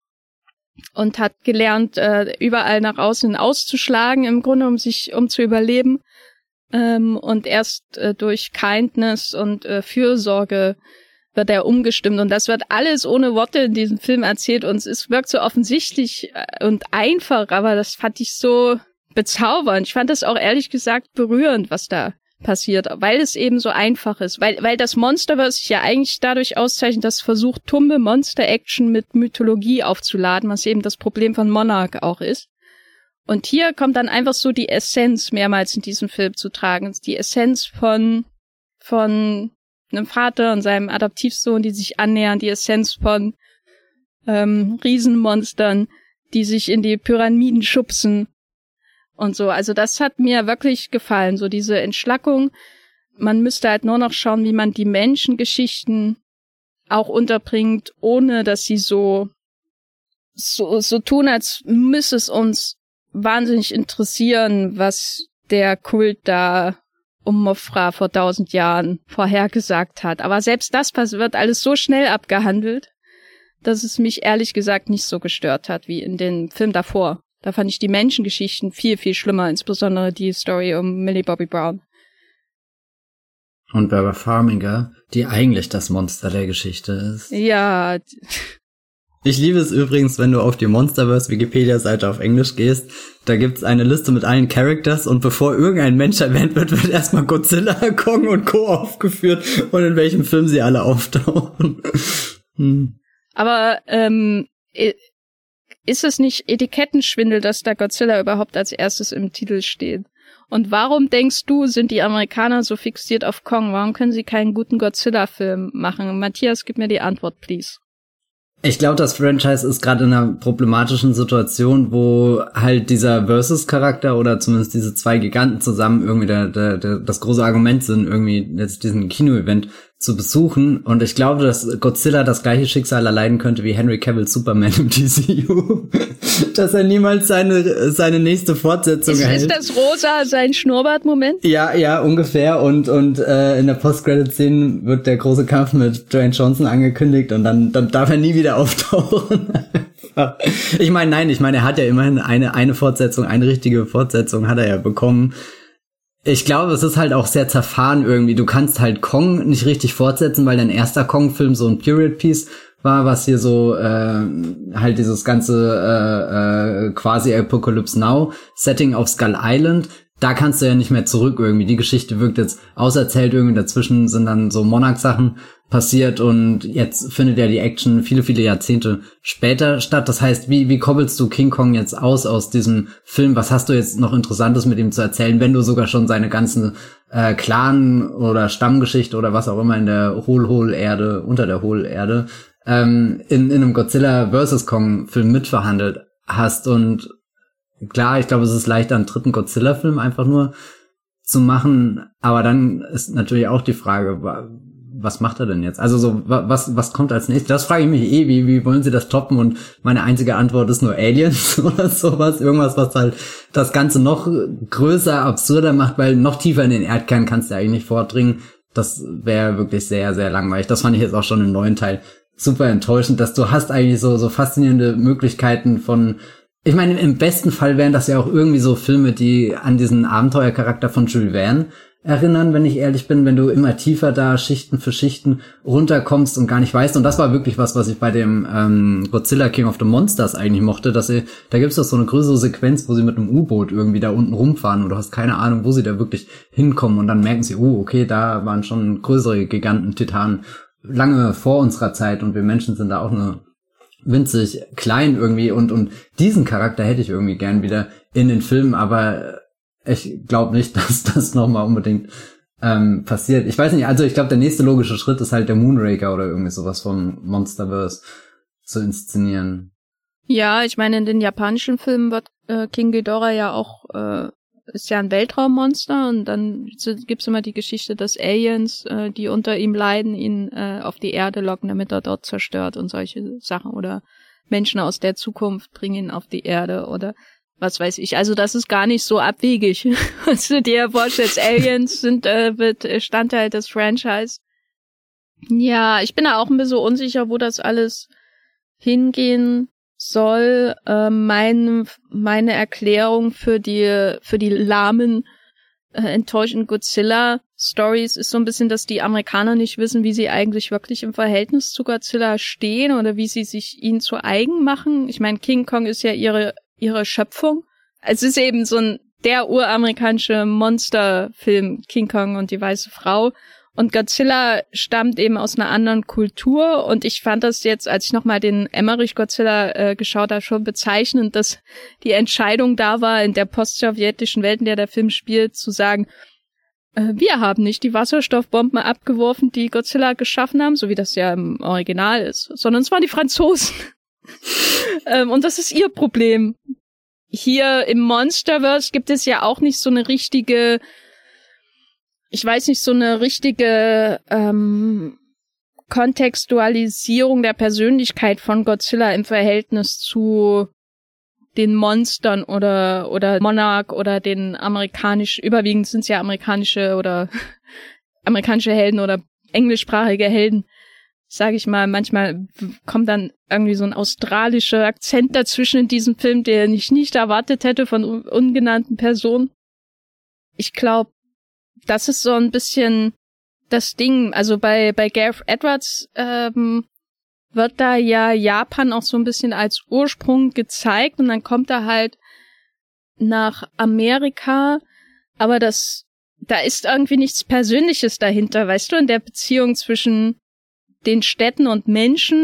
und hat gelernt, äh, überall nach außen auszuschlagen, im Grunde, um sich, um zu überleben. Ähm, und erst äh, durch Kindness und äh, Fürsorge wird er umgestimmt. Und das wird alles ohne Worte in diesem Film erzählt. Und es wirkt so offensichtlich äh, und einfach, aber das fand ich so bezaubernd. Ich fand das auch ehrlich gesagt berührend, was da passiert, weil es eben so einfach ist. Weil, weil das Monsterverse sich ja eigentlich dadurch auszeichnet, dass es versucht, tumbe Monster-Action mit Mythologie aufzuladen, was eben das Problem von Monarch auch ist. Und hier kommt dann einfach so die Essenz mehrmals in diesem Film zu tragen. Die Essenz von, von einem Vater und seinem Adoptivsohn, die sich annähern. Die Essenz von ähm, Riesenmonstern, die sich in die Pyramiden schubsen und so. Also das hat mir wirklich gefallen, so diese Entschlackung. Man müsste halt nur noch schauen, wie man die Menschengeschichten auch unterbringt, ohne dass sie so, so, so tun, als müsse es uns wahnsinnig interessieren, was der Kult da um Mofra vor tausend Jahren vorhergesagt hat. Aber selbst das wird alles so schnell abgehandelt, dass es mich ehrlich gesagt nicht so gestört hat wie in den Film davor. Da fand ich die Menschengeschichten viel, viel schlimmer, insbesondere die Story um Millie Bobby Brown. Und Barbara Farmiga, die eigentlich das Monster der Geschichte ist. Ja. Ich liebe es übrigens, wenn du auf die Monsterverse-Wikipedia-Seite auf Englisch gehst, da gibt's eine Liste mit allen Characters und bevor irgendein Mensch erwähnt wird, wird erstmal Godzilla, Kong und Co. aufgeführt und in welchem Film sie alle auftauchen. hm. Aber ähm, ist es nicht Etikettenschwindel, dass da Godzilla überhaupt als erstes im Titel steht? Und warum denkst du, sind die Amerikaner so fixiert auf Kong? Warum können sie keinen guten Godzilla-Film machen? Matthias, gib mir die Antwort, please. Ich glaube, das Franchise ist gerade in einer problematischen Situation, wo halt dieser Versus-Charakter oder zumindest diese zwei Giganten zusammen irgendwie der, der, der, das große Argument sind, irgendwie jetzt diesen Kino-Event zu besuchen. Und ich glaube, dass Godzilla das gleiche Schicksal erleiden könnte wie Henry Cavill Superman im D C U. Dass er niemals seine seine nächste Fortsetzung ist, erhält. Ist das rosa sein Schnurrbart-Moment? Ja, ja, ungefähr. Und und äh, in der Post-Credit-Szene wird der große Kampf mit Dwayne Johnson angekündigt und dann dann darf er nie wieder auftauchen. Ich meine, nein, ich meine, er hat ja immerhin eine eine Fortsetzung, eine richtige Fortsetzung hat er ja bekommen. Ich glaube, es ist halt auch sehr zerfahren irgendwie. Du kannst halt Kong nicht richtig fortsetzen, weil dein erster Kong-Film so ein Period-Piece war, was hier so äh, halt dieses ganze äh, äh, quasi Apocalypse Now Setting auf Skull Island. Da kannst du ja nicht mehr zurück irgendwie. Die Geschichte wirkt jetzt auserzählt irgendwie. Dazwischen sind dann so Monarch-Sachen passiert und jetzt findet ja die Action viele, viele Jahrzehnte später statt. Das heißt, wie wie koppelst du King Kong jetzt aus aus diesem Film? Was hast du jetzt noch Interessantes mit ihm zu erzählen, wenn du sogar schon seine ganzen äh, Clan- oder Stammgeschichte oder was auch immer in der Hohl-Hohl-Erde, unter der Hohlerde, ähm, in, in einem Godzilla versus. Kong-Film mitverhandelt hast? Und klar, ich glaube, es ist leichter, einen dritten Godzilla-Film einfach nur zu machen, aber dann ist natürlich auch die Frage, was macht er denn jetzt? Also so, was was kommt als nächstes? Das frage ich mich eh, wie wie wollen sie das toppen? Und meine einzige Antwort ist nur Aliens oder sowas. Irgendwas, was halt das Ganze noch größer, absurder macht, weil noch tiefer in den Erdkern kannst du eigentlich nicht vordringen. Das wäre wirklich sehr, sehr langweilig. Das fand ich jetzt auch schon im neuen Teil super enttäuschend, dass du hast eigentlich so so faszinierende Möglichkeiten von. Ich meine, im besten Fall wären das ja auch irgendwie so Filme, die an diesen Abenteuercharakter von Jules Verne erinnern, wenn ich ehrlich bin, wenn du immer tiefer da Schichten für Schichten runterkommst und gar nicht weißt. Und das war wirklich was, was ich bei dem ähm, Godzilla King of the Monsters eigentlich mochte, dass sie, da gibt's doch so eine größere Sequenz, wo sie mit einem U-Boot irgendwie da unten rumfahren und du hast keine Ahnung, wo sie da wirklich hinkommen und dann merken sie, oh, okay, da waren schon größere Giganten, Titanen, lange vor unserer Zeit und wir Menschen sind da auch nur winzig klein irgendwie und und diesen Charakter hätte ich irgendwie gern wieder in den Filmen, aber ich glaube nicht, dass das nochmal unbedingt ähm, passiert. Ich weiß nicht, also ich glaube, der nächste logische Schritt ist halt der Moonraker oder irgendwie sowas vom Monsterverse zu inszenieren. Ja, ich meine, in den japanischen Filmen wird äh, King Ghidorah ja auch, äh, ist ja ein Weltraummonster und dann gibt's immer die Geschichte, dass Aliens, äh, die unter ihm leiden, ihn äh, auf die Erde locken, damit er dort zerstört und solche Sachen oder Menschen aus der Zukunft bringen ihn auf die Erde oder was weiß ich. Also das ist gar nicht so abwegig. Was du dir vorstellst, Aliens sind äh, Bestandteil des Franchise. Ja, ich bin da auch ein bisschen unsicher, wo das alles hingehen soll. Äh, mein, meine Erklärung für die für die lahmen, äh, enttäuschenden Godzilla-Stories ist so ein bisschen, dass die Amerikaner nicht wissen, wie sie eigentlich wirklich im Verhältnis zu Godzilla stehen oder wie sie sich ihn zu eigen machen. Ich meine, King Kong ist ja ihre ihre Schöpfung. Es ist eben so ein der uramerikanische Monsterfilm King Kong und die weiße Frau. Und Godzilla stammt eben aus einer anderen Kultur. Und ich fand das jetzt, als ich nochmal den Emmerich Godzilla äh, geschaut habe, schon bezeichnend, dass die Entscheidung da war, in der post-sowjetischen Welt, in der der Film spielt, zu sagen, äh, wir haben nicht die Wasserstoffbomben abgeworfen, die Godzilla geschaffen haben, so wie das ja im Original ist, sondern es waren die Franzosen. ähm, und das ist ihr Problem. Hier im Monsterverse gibt es ja auch nicht so eine richtige, ich weiß nicht, so eine richtige ähm, Kontextualisierung der Persönlichkeit von Godzilla im Verhältnis zu den Monstern oder oder Monarch oder den amerikanischen, überwiegend sind es ja amerikanische oder amerikanische Helden oder englischsprachige Helden. Sag ich mal, manchmal kommt dann irgendwie so ein australischer Akzent dazwischen in diesem Film, den ich nicht erwartet hätte von un- ungenannten Personen. Ich glaube, das ist so ein bisschen das Ding. Also bei bei Gareth Edwards ähm, wird da ja Japan auch so ein bisschen als Ursprung gezeigt und dann kommt er halt nach Amerika, aber das da ist irgendwie nichts Persönliches dahinter, weißt du, in der Beziehung zwischen den Städten und Menschen,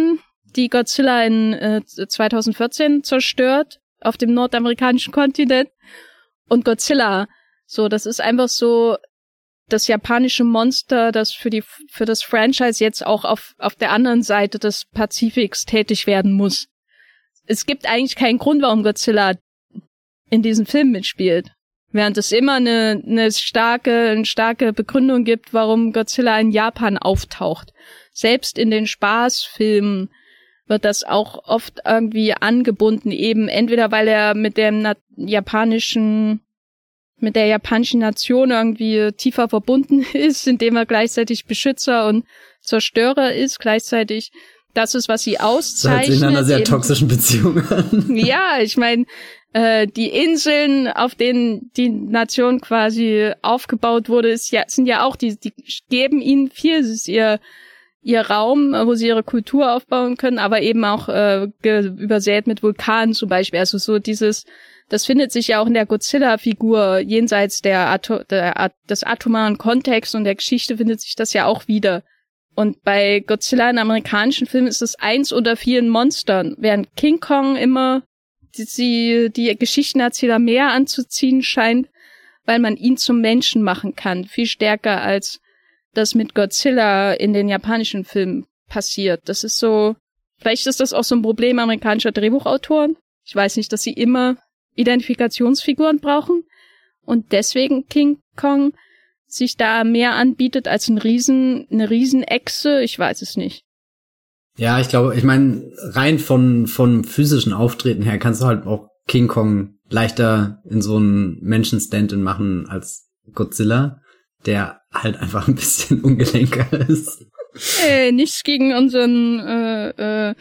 die Godzilla in äh, zwanzig vierzehn zerstört auf dem nordamerikanischen Kontinent. Und Godzilla, so, das ist einfach so das japanische Monster, das für die für das Franchise jetzt auch auf auf der anderen Seite des Pazifiks tätig werden muss. Es gibt eigentlich keinen Grund, warum Godzilla in diesem Film mitspielt. Während es immer eine, eine starke, eine starke Begründung gibt, warum Godzilla in Japan auftaucht. Selbst in den Spaßfilmen wird das auch oft irgendwie angebunden, eben entweder weil er mit dem na- japanischen, mit der japanischen Nation irgendwie tiefer verbunden ist, indem er gleichzeitig Beschützer und Zerstörer ist, gleichzeitig das ist, was sie auszeichnet. Das hört sich in einer sehr toxischen Beziehung an. Ja, ich meine, äh, die Inseln, auf denen die Nation quasi aufgebaut wurde, ist ja, sind ja auch, die, die geben ihnen viel. Es ist ihr, ihr Raum, wo sie ihre Kultur aufbauen können, aber eben auch äh, ge- übersät mit Vulkanen zum Beispiel. Also so dieses, das findet sich ja auch in der Godzilla-Figur jenseits der, Ato- der des atomaren Kontexts und der Geschichte findet sich das ja auch wieder. Und bei Godzilla in amerikanischen Filmen ist es eins unter vielen Monstern, während King Kong immer die, die Geschichtenerzähler mehr anzuziehen scheint, weil man ihn zum Menschen machen kann. Viel stärker als das mit Godzilla in den japanischen Filmen passiert. Das ist so, vielleicht ist das auch so ein Problem amerikanischer Drehbuchautoren. Ich weiß nicht, dass sie immer Identifikationsfiguren brauchen und deswegen King Kong sich da mehr anbietet als ein Riesen, eine Riesenechse. Ich weiß es nicht. Ja, ich glaube, ich meine, rein von von physischen Auftreten her kannst du halt auch King Kong leichter in so einen Menschen-Stand-in machen als Godzilla, der halt einfach ein bisschen ungelenker ist. Äh, nichts gegen unseren, äh, äh,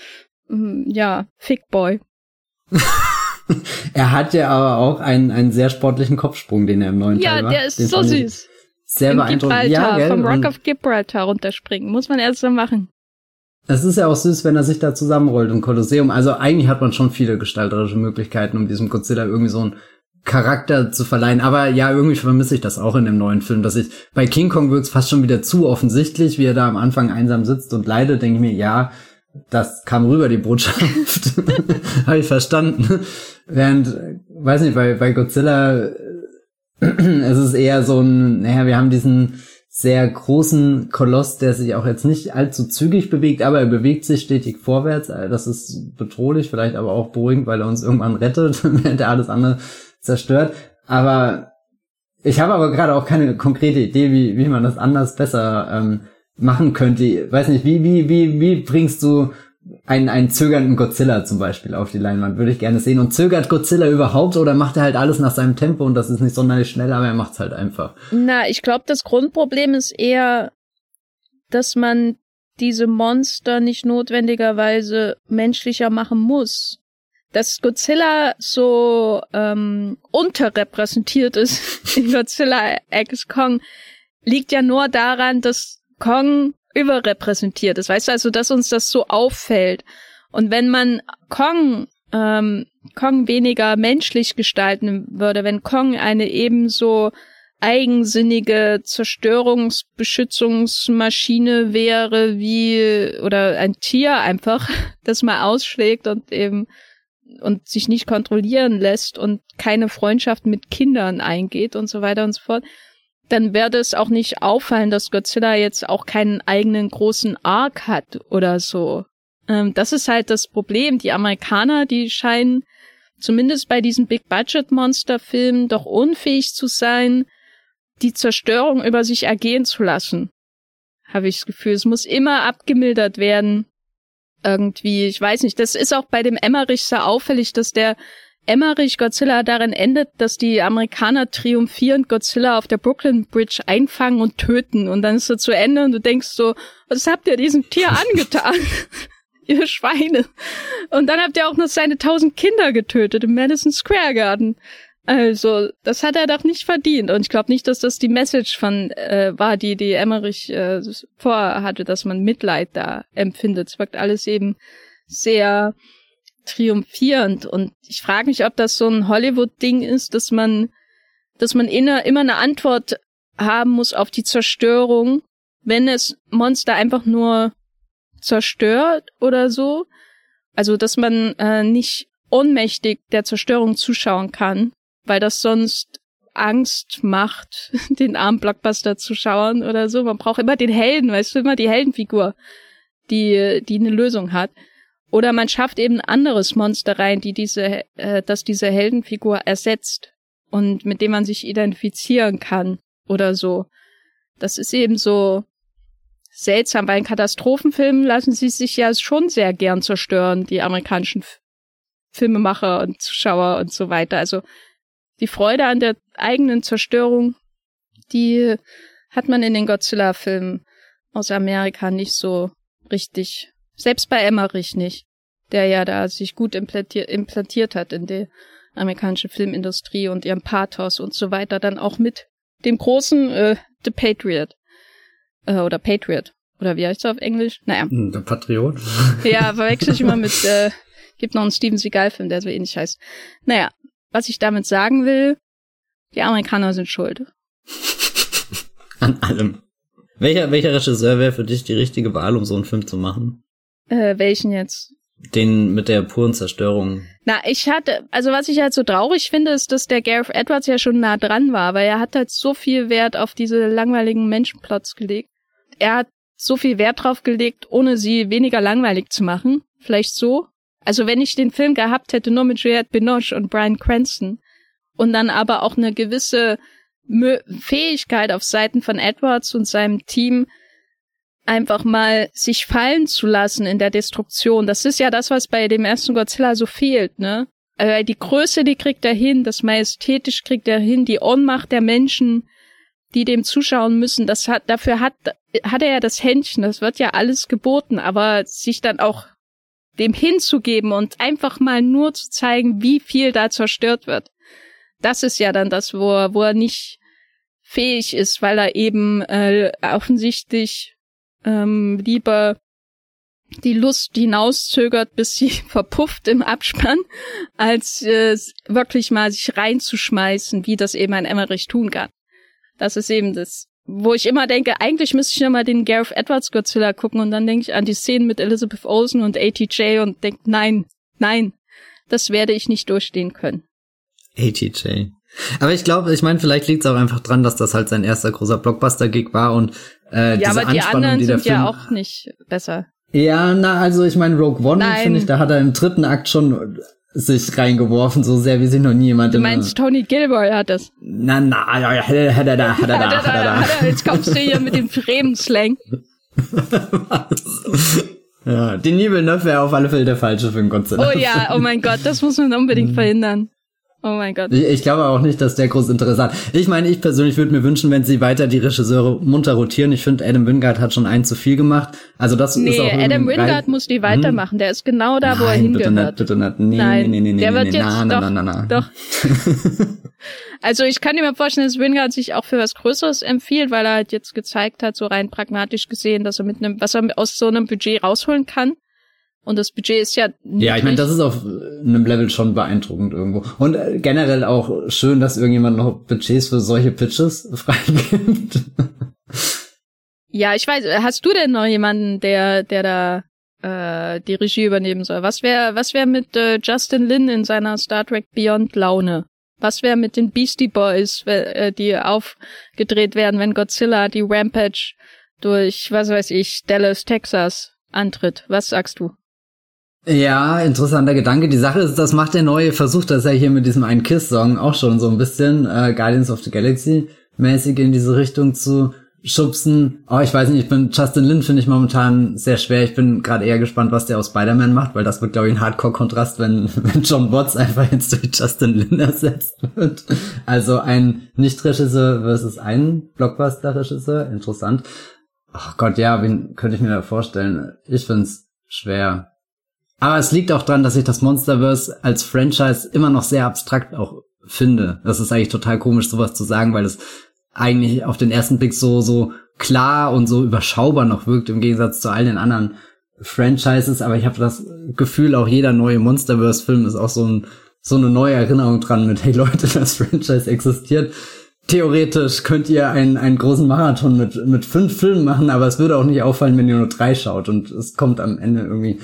ja, Fickboy. Er hat ja aber auch einen einen sehr sportlichen Kopfsprung, den er im neuen ja, Teil macht. Ja, der ist so süß. Sehr beeindruckend. Ja, gell? vom Rock of Gibraltar runterspringen. Muss man erst so machen. Es ist ja auch süß, wenn er sich da zusammenrollt im Kolosseum. Also eigentlich hat man schon viele gestalterische Möglichkeiten, um diesem Godzilla irgendwie so einen Charakter zu verleihen. Aber ja, irgendwie vermisse ich das auch in dem neuen Film, dass ich, bei King Kong wirkt es fast schon wieder zu offensichtlich, wie er da am Anfang einsam sitzt und leidet, denke ich mir, ja, das kam rüber, die Botschaft. Habe ich verstanden. Während, weiß nicht, bei, bei Godzilla es ist eher so ein, naja, wir haben diesen sehr großen Koloss, der sich auch jetzt nicht allzu zügig bewegt, aber er bewegt sich stetig vorwärts. Das ist bedrohlich, vielleicht aber auch beruhigend, weil er uns irgendwann rettet, während er alles andere zerstört. Aber ich habe aber gerade auch keine konkrete Idee, wie wie man das anders besser ähm, machen könnte. Ich weiß nicht, wie wie wie wie bringst du einen einen zögernden Godzilla zum Beispiel auf die Leinwand? Würde ich gerne sehen. Und zögert Godzilla überhaupt oder macht er halt alles nach seinem Tempo und das ist nicht sonderlich schnell, aber er macht's halt einfach? Na, ich glaube, das Grundproblem ist eher, dass man diese Monster nicht notwendigerweise menschlicher machen muss. Dass Godzilla so ähm, unterrepräsentiert ist in Godzilla X Kong, liegt ja nur daran, dass Kong überrepräsentiert ist. Weißt du, also, dass uns das so auffällt. Und wenn man Kong, ähm, Kong weniger menschlich gestalten würde, wenn Kong eine ebenso eigensinnige Zerstörungsbeschützungsmaschine wäre wie, oder ein Tier einfach, das mal ausschlägt und eben, und sich nicht kontrollieren lässt und keine Freundschaft mit Kindern eingeht und so weiter und so fort, dann werde es auch nicht auffallen, dass Godzilla jetzt auch keinen eigenen großen Arc hat oder so. Ähm, das ist halt das Problem. Die Amerikaner, die scheinen zumindest bei diesen Big-Budget-Monster-Filmen doch unfähig zu sein, die Zerstörung über sich ergehen zu lassen. Habe ich das Gefühl. Es muss immer abgemildert werden. Irgendwie, ich weiß nicht. Das ist auch bei dem Emmerich sehr auffällig, dass der Emmerich Godzilla darin endet, dass die Amerikaner triumphierend Godzilla auf der Brooklyn Bridge einfangen und töten. Und dann ist es zu Ende und du denkst so, was habt ihr diesem Tier angetan? Ihr Schweine. Und dann habt ihr auch noch seine tausend Kinder getötet im Madison Square Garden. Also, das hat er doch nicht verdient. Und ich glaube nicht, dass das die Message von äh, war, die die Emmerich äh, vorhatte, dass man Mitleid da empfindet. Es wirkt alles eben sehr triumphierend. Und ich frage mich, ob das so ein Hollywood-Ding ist, dass man, dass man inner, immer eine Antwort haben muss auf die Zerstörung, wenn es Monster einfach nur zerstört oder so. Also, dass man äh, nicht ohnmächtig der Zerstörung zuschauen kann, weil das sonst Angst macht, den armen Blockbuster-Zuschauern oder so. Man braucht immer den Helden, weißt du, immer die Heldenfigur, die die eine Lösung hat. Oder man schafft eben ein anderes Monster rein, die diese, äh, das diese Heldenfigur ersetzt und mit dem man sich identifizieren kann oder so. Das ist eben so seltsam. Bei den Katastrophenfilmen lassen sie sich ja schon sehr gern zerstören, die amerikanischen F- Filmemacher und Zuschauer und so weiter. Also die Freude an der eigenen Zerstörung, die hat man in den Godzilla-Filmen aus Amerika nicht so richtig. Selbst bei Emmerich nicht, der ja da sich gut implantiert, implantiert hat in die amerikanische Filmindustrie und ihrem Pathos und so weiter, dann auch mit dem großen äh, The Patriot. Äh, oder Patriot. Oder wie heißt es auf Englisch? Naja. Der Patriot. Ja, verwechsel ich immer mit, äh, gibt noch einen Steven Seagal-Film, der so ähnlich heißt. Naja, was ich damit sagen will, die Amerikaner sind schuld. An allem. Welcher, welcher Regisseur wäre für dich die richtige Wahl, um so einen Film zu machen? Äh, welchen jetzt? Den mit der puren Zerstörung. Na, ich hatte, also was ich halt so traurig finde, ist, dass der Gareth Edwards ja schon nah dran war, weil er hat halt so viel Wert auf diese langweiligen Menschenplots gelegt. Er hat so viel Wert drauf gelegt, ohne sie weniger langweilig zu machen. Vielleicht so. Also wenn ich den Film gehabt hätte, nur mit Juliette Binoche und Bryan Cranston und dann aber auch eine gewisse Mö- Fähigkeit auf Seiten von Edwards und seinem Team, einfach mal sich fallen zu lassen in der Destruktion. Das ist ja das, was bei dem ersten Godzilla so fehlt, ne? Also die Größe, die kriegt er hin, das Majestätisch kriegt er hin, die Ohnmacht der Menschen, die dem zuschauen müssen, das hat, dafür hat, hat er ja das Händchen, das wird ja alles geboten, aber sich dann auch dem hinzugeben und einfach mal nur zu zeigen, wie viel da zerstört wird. Das ist ja dann das, wo er, wo er nicht fähig ist, weil er eben äh, offensichtlich ähm, lieber die Lust hinauszögert, bis sie verpufft im Abspann, als äh, wirklich mal sich reinzuschmeißen, wie das eben ein Emmerich tun kann. Das ist eben das, wo ich immer denke, eigentlich müsste ich ja mal den Gareth Edwards Godzilla gucken und dann denke ich an die Szenen mit Elizabeth Olsen und A T J und denke, nein, nein, das werde ich nicht durchstehen können. A T J. Aber ich glaube, ich meine, vielleicht liegt es auch einfach dran, dass das halt sein erster großer Blockbuster-Gig war und äh, ja, diese aber die Anspannung, anderen die der sind Film ja auch nicht besser. Ja, na, also ich meine, Rogue One, finde ich, da hat er im dritten Akt schon sich reingeworfen, so sehr wie sich noch nie jemand... Du meinst, Tony Gilroy hat das? Na, na, ja, hat er, hat er da, hat er da, hat er da. Jetzt kommst du hier mit dem Fremdslang. Ja, den Villeneuve wäre auf alle Fälle der falsche für den Godzilla. Oh ja, oh mein Gott, das muss man unbedingt verhindern. Oh mein Gott. Ich, ich glaube auch nicht, dass der groß Interesse hat. Ich meine, ich persönlich würde mir wünschen, wenn sie weiter die Regisseure munter rotieren. Ich finde, Adam Wingard hat schon einen zu viel gemacht. Also das nee, ist auch Adam Wingard muss die weitermachen. Hm? Der ist genau da, wo Nein, er hingehört. Bitte nicht, bitte nicht. Nee, Nein, nee, nee, nee, der nee, wird nee, jetzt na, doch, na, na, na, na. doch. Also ich kann mir vorstellen, dass Wingard sich auch für was Größeres empfiehlt, weil er halt jetzt gezeigt hat, so rein pragmatisch gesehen, dass er mit einem, was er aus so einem Budget rausholen kann. Und das Budget ist ja niedrig. Ja, ich meine, das ist auf einem Level schon beeindruckend irgendwo. Und äh, generell auch schön, dass irgendjemand noch Budgets für solche Pitches freigibt. Ja, ich weiß, hast du denn noch jemanden, der der da äh, die Regie übernehmen soll? Was wäre was wäre mit äh, Justin Lin in seiner Star Trek Beyond Laune? Was wäre mit den Beastie Boys, äh, die aufgedreht werden, wenn Godzilla die Rampage durch, was weiß ich, Dallas, Texas antritt? Was sagst du? Ja, interessanter Gedanke. Die Sache ist, das macht der neue Versuch, dass er hier mit diesem einen Kiss-Song auch schon so ein bisschen äh, Guardians of the Galaxy mäßig in diese Richtung zu schubsen. Aber ich weiß nicht, ich bin Justin Lin finde ich momentan sehr schwer. Ich bin gerade eher gespannt, was der aus Spider-Man macht, weil das wird, glaube ich, ein Hardcore-Kontrast, wenn, wenn John Watts einfach jetzt durch Justin Lin ersetzt wird. Also ein Nicht-Regisseur versus ein Blockbuster-Regisseur. Interessant. Ach Gott, ja, wen könnte ich mir da vorstellen? Ich find's schwer. Aber es liegt auch dran, dass ich das Monsterverse als Franchise immer noch sehr abstrakt auch finde. Das ist eigentlich total komisch, sowas zu sagen, weil es eigentlich auf den ersten Blick so so klar und so überschaubar noch wirkt, im Gegensatz zu all den anderen Franchises. Aber ich habe das Gefühl, auch jeder neue Monsterverse-Film ist auch so ein so eine neue Erinnerung dran mit, hey Leute, das Franchise existiert. Theoretisch könnt ihr einen einen großen Marathon mit mit fünf Filmen machen, aber es würde auch nicht auffallen, wenn ihr nur drei schaut. Und es kommt am Ende irgendwie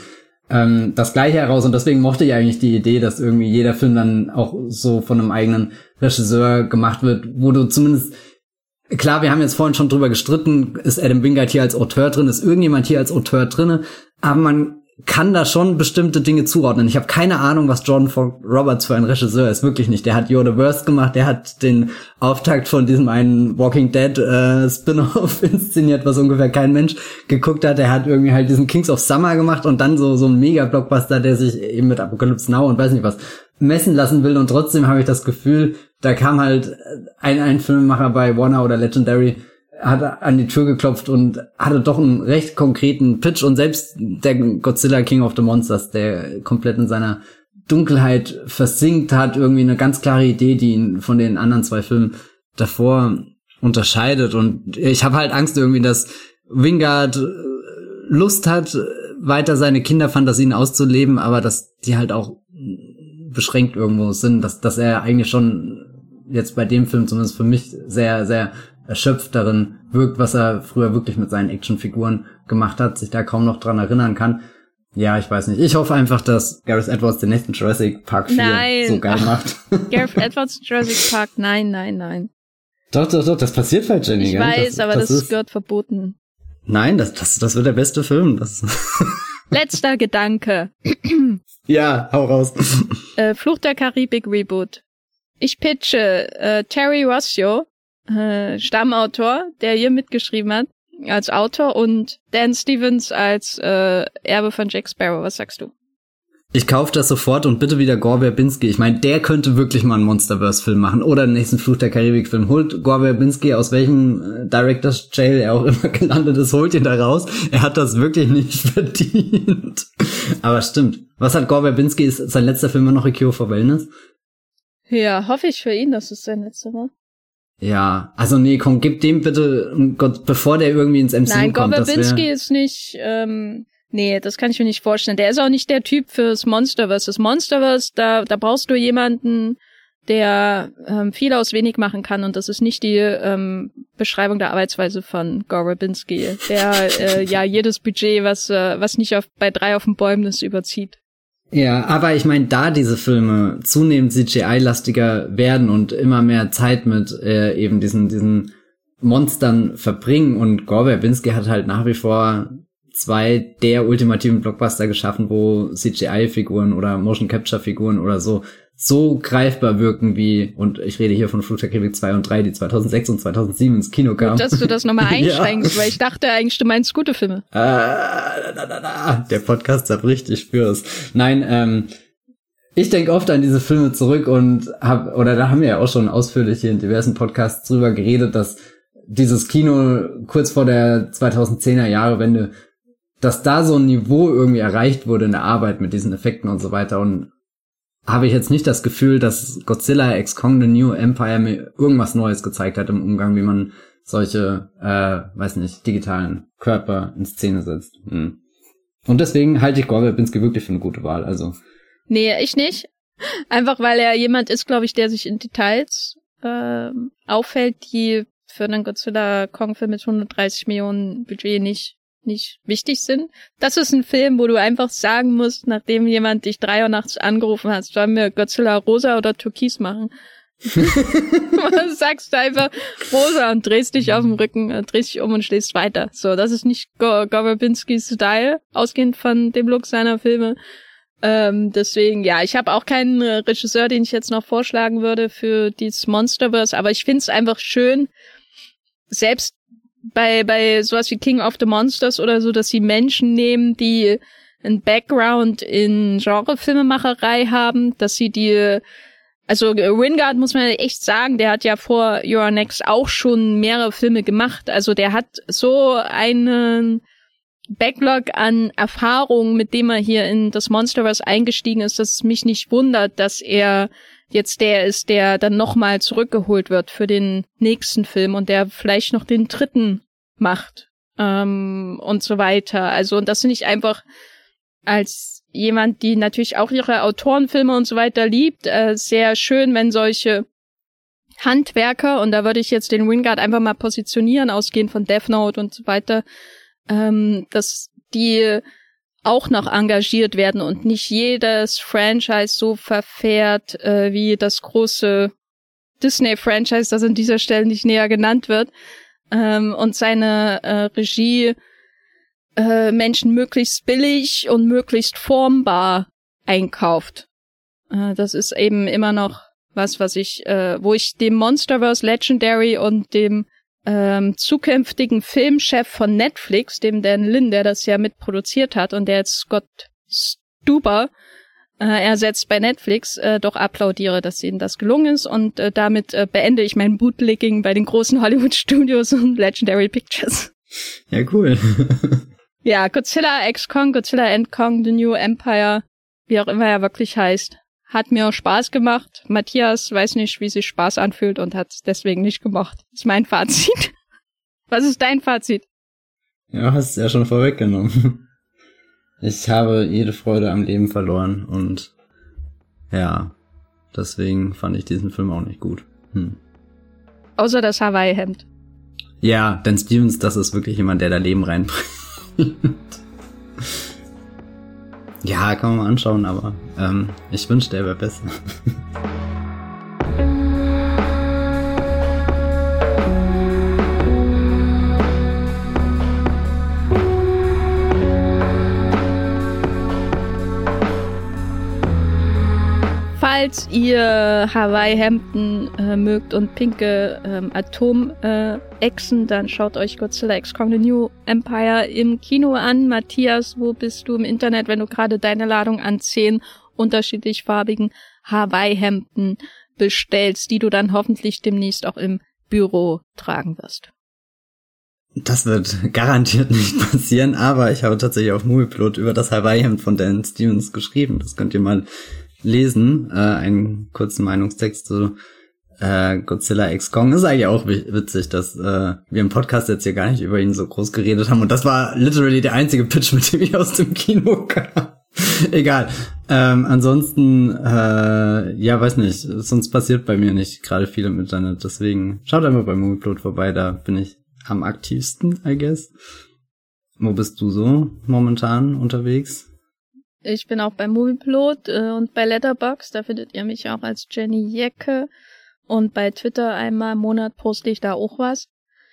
ähm, das Gleiche heraus. Und deswegen mochte ich eigentlich die Idee, dass irgendwie jeder Film dann auch so von einem eigenen Regisseur gemacht wird, wo du zumindest, klar, wir haben jetzt vorhin schon drüber gestritten, ist Adam Wingard hier als Auteur drin, ist irgendjemand hier als Auteur drinne, aber man kann da schon bestimmte Dinge zuordnen. Ich habe keine Ahnung, was Jordan Vogt Roberts für ein Regisseur ist, wirklich nicht. Der hat You're the Worst gemacht, der hat den Auftakt von diesem einen Walking Dead äh, Spin-off inszeniert, was ungefähr kein Mensch geguckt hat. Der hat irgendwie halt diesen Kings of Summer gemacht und dann so so ein Mega-Blockbuster, der sich eben mit Apocalypse Now und weiß nicht was messen lassen will. Und trotzdem habe ich das Gefühl, da kam halt ein, ein Filmemacher bei Warner oder Legendary, hat an die Tür geklopft und hatte doch einen recht konkreten Pitch, und selbst der Godzilla King of the Monsters, der komplett in seiner Dunkelheit versinkt, hat irgendwie eine ganz klare Idee, die ihn von den anderen zwei Filmen davor unterscheidet. Und ich habe halt Angst irgendwie, dass Wingard Lust hat, weiter seine Kinderfantasien auszuleben, aber dass die halt auch beschränkt irgendwo sind, dass, dass er eigentlich schon jetzt bei dem Film zumindest für mich sehr, sehr erschöpft darin wirkt, was er früher wirklich mit seinen Actionfiguren gemacht hat, sich da kaum noch dran erinnern kann. Ja, ich weiß nicht. Ich hoffe einfach, dass Gareth Edwards den nächsten Jurassic Park vier nein. so geil macht. Gareth Edwards Jurassic Park, nein, nein, nein. Doch, doch, doch, das passiert halt, Jenny. Ich gell? weiß, das, aber das, das ist, gehört verboten. Nein, das, das, das wird der beste Film. Das Letzter Gedanke. Ja, hau raus. Äh, Fluch der Karibik Reboot. Ich pitche äh, Terry Rossio, äh, Stammautor, der hier mitgeschrieben hat, als Autor, und Dan Stevens als äh, Erbe von Jack Sparrow. Was sagst du? Ich kauf das sofort und bitte wieder Gore Verbinski. Ich meine, der könnte wirklich mal einen Monsterverse-Film machen oder den nächsten Fluch der Karibik-Film. Holt Gore Verbinski, aus welchem äh, Director's Jail er auch immer gelandet ist, holt ihn da raus. Er hat das wirklich nicht verdient. Aber stimmt. Was hat Gore Verbinski? Ist sein letzter Film immer noch A Cure for Wellness? Ja, hoffe ich für ihn, dass es sein letzter war. Ja, also nee, komm, gib dem bitte, um Gott, bevor der irgendwie ins M C U Nein, kommt. Gore Verbinski ist nicht, ähm, nee, das kann ich mir nicht vorstellen. Der ist auch nicht der Typ fürs Monsterverse. Das Monsterverse, da, da brauchst du jemanden, der ähm, viel aus wenig machen kann, und das ist nicht die ähm, Beschreibung der Arbeitsweise von Gore Verbinski, der äh, ja jedes Budget, was äh, was nicht auf bei drei auf den Bäumen ist, überzieht. Ja, aber ich meine, da diese Filme zunehmend C G I-lastiger werden und immer mehr Zeit mit äh, eben diesen diesen Monstern verbringen, und Gore Verbinski hat halt nach wie vor zwei der ultimativen Blockbuster geschaffen, wo C G I-Figuren oder Motion-Capture-Figuren oder so so greifbar wirken wie, und ich rede hier von Fluch der Karibik zwei und drei, die zweitaunsechs und zweitausendsieben ins Kino kamen. Gut, dass du das nochmal einschränkst, Ja. Weil ich dachte eigentlich, du meinst gute Filme. Äh, da, da, da. Der Podcast zerbricht, ich spür's. Nein, ähm, ich denke oft an diese Filme zurück und hab, oder da haben wir ja auch schon ausführlich hier in diversen Podcasts drüber geredet, dass dieses Kino kurz vor der zweitausendzehner Jahre Wende, dass da so ein Niveau irgendwie erreicht wurde in der Arbeit mit diesen Effekten und so weiter, und habe ich jetzt nicht das Gefühl, dass Godzilla X Kong The New Empire mir irgendwas Neues gezeigt hat im Umgang, wie man solche, äh, weiß nicht, digitalen Körper in Szene setzt. Hm. Und deswegen halte ich Gore Verbinski wirklich für eine gute Wahl, also. Nee, ich nicht. Einfach weil er jemand ist, glaube ich, der sich in Details äh, auffällt, die für einen Godzilla-Kong-Film mit hundertdreißig Millionen Budget nicht nicht wichtig sind. Das ist ein Film, wo du einfach sagen musst, nachdem jemand dich drei Uhr nachts angerufen hat, sollen wir Godzilla rosa oder türkis machen? Du sagst einfach rosa und drehst dich auf dem Rücken, drehst dich um und stehst weiter. So, das ist nicht Gore Verbinskis Style, ausgehend von dem Look seiner Filme. Ähm, deswegen, ja, ich habe auch keinen Regisseur, den ich jetzt noch vorschlagen würde für dieses Monsterverse, aber ich find's einfach schön, selbst bei bei sowas wie King of the Monsters oder so, dass sie Menschen nehmen, die einen Background in Genrefilmemacherei haben, dass sie die, also Wingard muss man echt sagen, der hat ja vor You're Next auch schon mehrere Filme gemacht, also der hat so einen Backlog an Erfahrungen, mit dem er hier in das Monsterverse eingestiegen ist, dass es mich nicht wundert, dass er jetzt der ist, der dann nochmal zurückgeholt wird für den nächsten Film und der vielleicht noch den dritten macht ähm, und so weiter. Also, und das finde ich einfach als jemand, die natürlich auch ihre Autorenfilme und so weiter liebt, äh, sehr schön, wenn solche Handwerker, und da würde ich jetzt den Wingard einfach mal positionieren, ausgehend von Death Note und so weiter, ähm, dass die auch noch engagiert werden und nicht jedes Franchise so verfährt äh, wie das große Disney-Franchise, das an dieser Stelle nicht näher genannt wird, ähm, und seine äh, Regie äh, Menschen möglichst billig und möglichst formbar einkauft. Äh, das ist eben immer noch was, was ich, äh, wo ich dem Monsterverse Legendary und dem ähm, zukünftigen Filmchef von Netflix, dem Dan Lin, der das ja mitproduziert hat und der jetzt Scott Stuber äh, ersetzt bei Netflix, äh, doch applaudiere, dass ihnen das gelungen ist, und äh, damit äh, beende ich mein Bootlegging bei den großen Hollywood Studios und Legendary Pictures. Ja, cool. Ja, Godzilla X Kong, Godzilla and Kong, The New Empire, wie auch immer er wirklich heißt, hat mir Spaß gemacht. Matthias weiß nicht, wie sich Spaß anfühlt und hat es deswegen nicht gemocht. Das ist mein Fazit. Was ist dein Fazit? Ja, hast es ja schon vorweggenommen. Ich habe jede Freude am Leben verloren und ja, deswegen fand ich diesen Film auch nicht gut. Hm. Außer das Hawaii-Hemd. Ja, Dan Stevens, das ist wirklich jemand, der da Leben reinbringt. Ja, kann man mal anschauen, aber ähm, ich wünschte, er wäre besser. Falls ihr Hawaii-Hemden äh, mögt und pinke ähm, Atom-Echsen, äh, dann schaut euch Godzilla X Kong The New Empire im Kino an. Matthias, wo bist du im Internet, wenn du gerade deine Ladung an zehn unterschiedlich farbigen Hawaii-Hemden bestellst, die du dann hoffentlich demnächst auch im Büro tragen wirst? Das wird garantiert nicht passieren, aber ich habe tatsächlich auf Movieplot über das Hawaii-Hemd von Dan Stevens geschrieben. Das könnt ihr mal lesen, äh, einen kurzen Meinungstext zu äh, Godzilla X Kong. Ist eigentlich auch witzig, dass äh, wir im Podcast jetzt hier gar nicht über ihn so groß geredet haben, und das war literally der einzige Pitch, mit dem ich aus dem Kino kam. Egal. Ähm, ansonsten, äh, ja, weiß nicht, sonst passiert bei mir nicht gerade viel im Internet, deswegen schaut einfach bei Movieplot vorbei, da bin ich am aktivsten, I guess. Wo bist du so momentan unterwegs? Ich bin auch bei Movieplot äh, und bei Letterboxd, da findet ihr mich auch als Jenny Jecke, und bei Twitter einmal im Monat poste ich da auch was.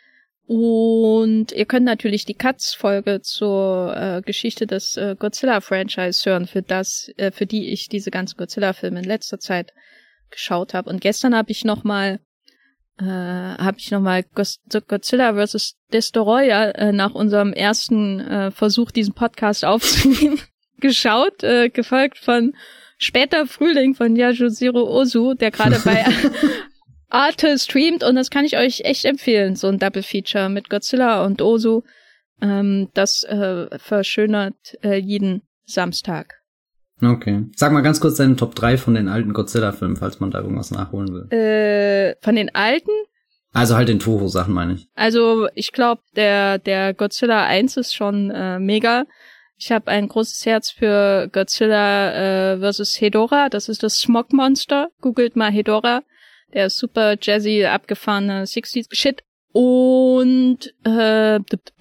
Und ihr könnt natürlich die Katz-Folge zur äh, Geschichte des äh, Godzilla-Franchise hören, für das, äh, für die ich diese ganzen Godzilla-Filme in letzter Zeit geschaut habe. Und gestern habe ich nochmal äh, habe ich nochmal Godzilla versus. Destroyer äh, nach unserem ersten äh, Versuch, diesen Podcast aufzunehmen, geschaut, äh, gefolgt von Später Frühling von Yasujiro Ozu, der gerade bei Arte streamt, und das kann ich euch echt empfehlen, so ein Double Feature mit Godzilla und Ozu. Ähm, das äh, verschönert äh, jeden Samstag. Okay. Sag mal ganz kurz deine Top drei von den alten Godzilla-Filmen, falls man da irgendwas nachholen will. Äh, von den alten? Also halt den Toho-Sachen, meine ich. Also ich glaube, der der Godzilla eins ist schon äh, mega. Ich habe ein großes Herz für Godzilla äh, versus. Hedorah. Das ist das Smog Monster. Googelt mal Hedorah. Der ist super jazzy, abgefahrene sechziger Shit. Und äh,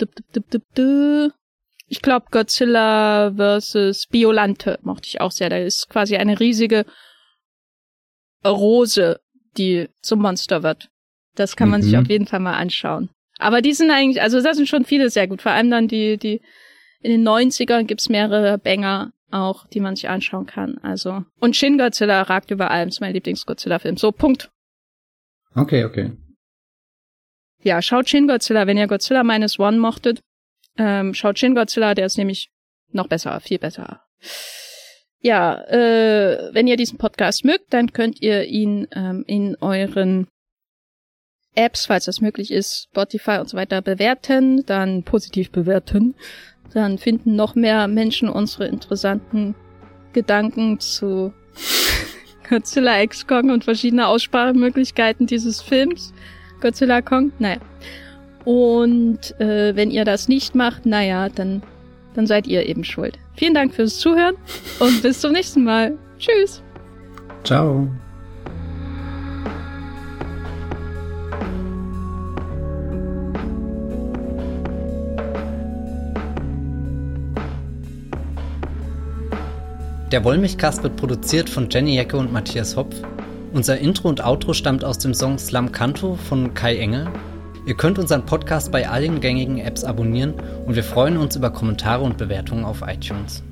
ich glaube Godzilla versus. Biolante mochte ich auch sehr. Da ist quasi eine riesige Rose, die zum Monster wird. Das kann man mhm. sich auf jeden Fall mal anschauen. Aber die sind eigentlich, also da sind schon viele sehr gut. Vor allem dann die, die in den neunzigern gibt's mehrere Banger auch, die man sich anschauen kann. Also, und Shin Godzilla ragt über allem, ist mein Lieblings-Godzilla-Film. So, Punkt. Okay, okay. Ja, schaut Shin Godzilla, wenn ihr Godzilla Minus One mochtet. Ähm, schaut Shin Godzilla, der ist nämlich noch besser, viel besser. Ja, äh, wenn ihr diesen Podcast mögt, dann könnt ihr ihn ähm, in euren Apps, falls das möglich ist, Spotify und so weiter bewerten, dann positiv bewerten. Dann finden noch mehr Menschen unsere interessanten Gedanken zu Godzilla X Kong und verschiedene Aussprachemöglichkeiten dieses Films. Godzilla Kong, naja. Und äh, wenn ihr das nicht macht, naja, dann, dann seid ihr eben schuld. Vielen Dank fürs Zuhören und bis zum nächsten Mal. Tschüss. Ciao. Der Wollmilchcast wird produziert von Jenny Jecke und Matthias Hopf. Unser Intro und Outro stammt aus dem Song Slam Canto von Kai Engel. Ihr könnt unseren Podcast bei allen gängigen Apps abonnieren und wir freuen uns über Kommentare und Bewertungen auf iTunes.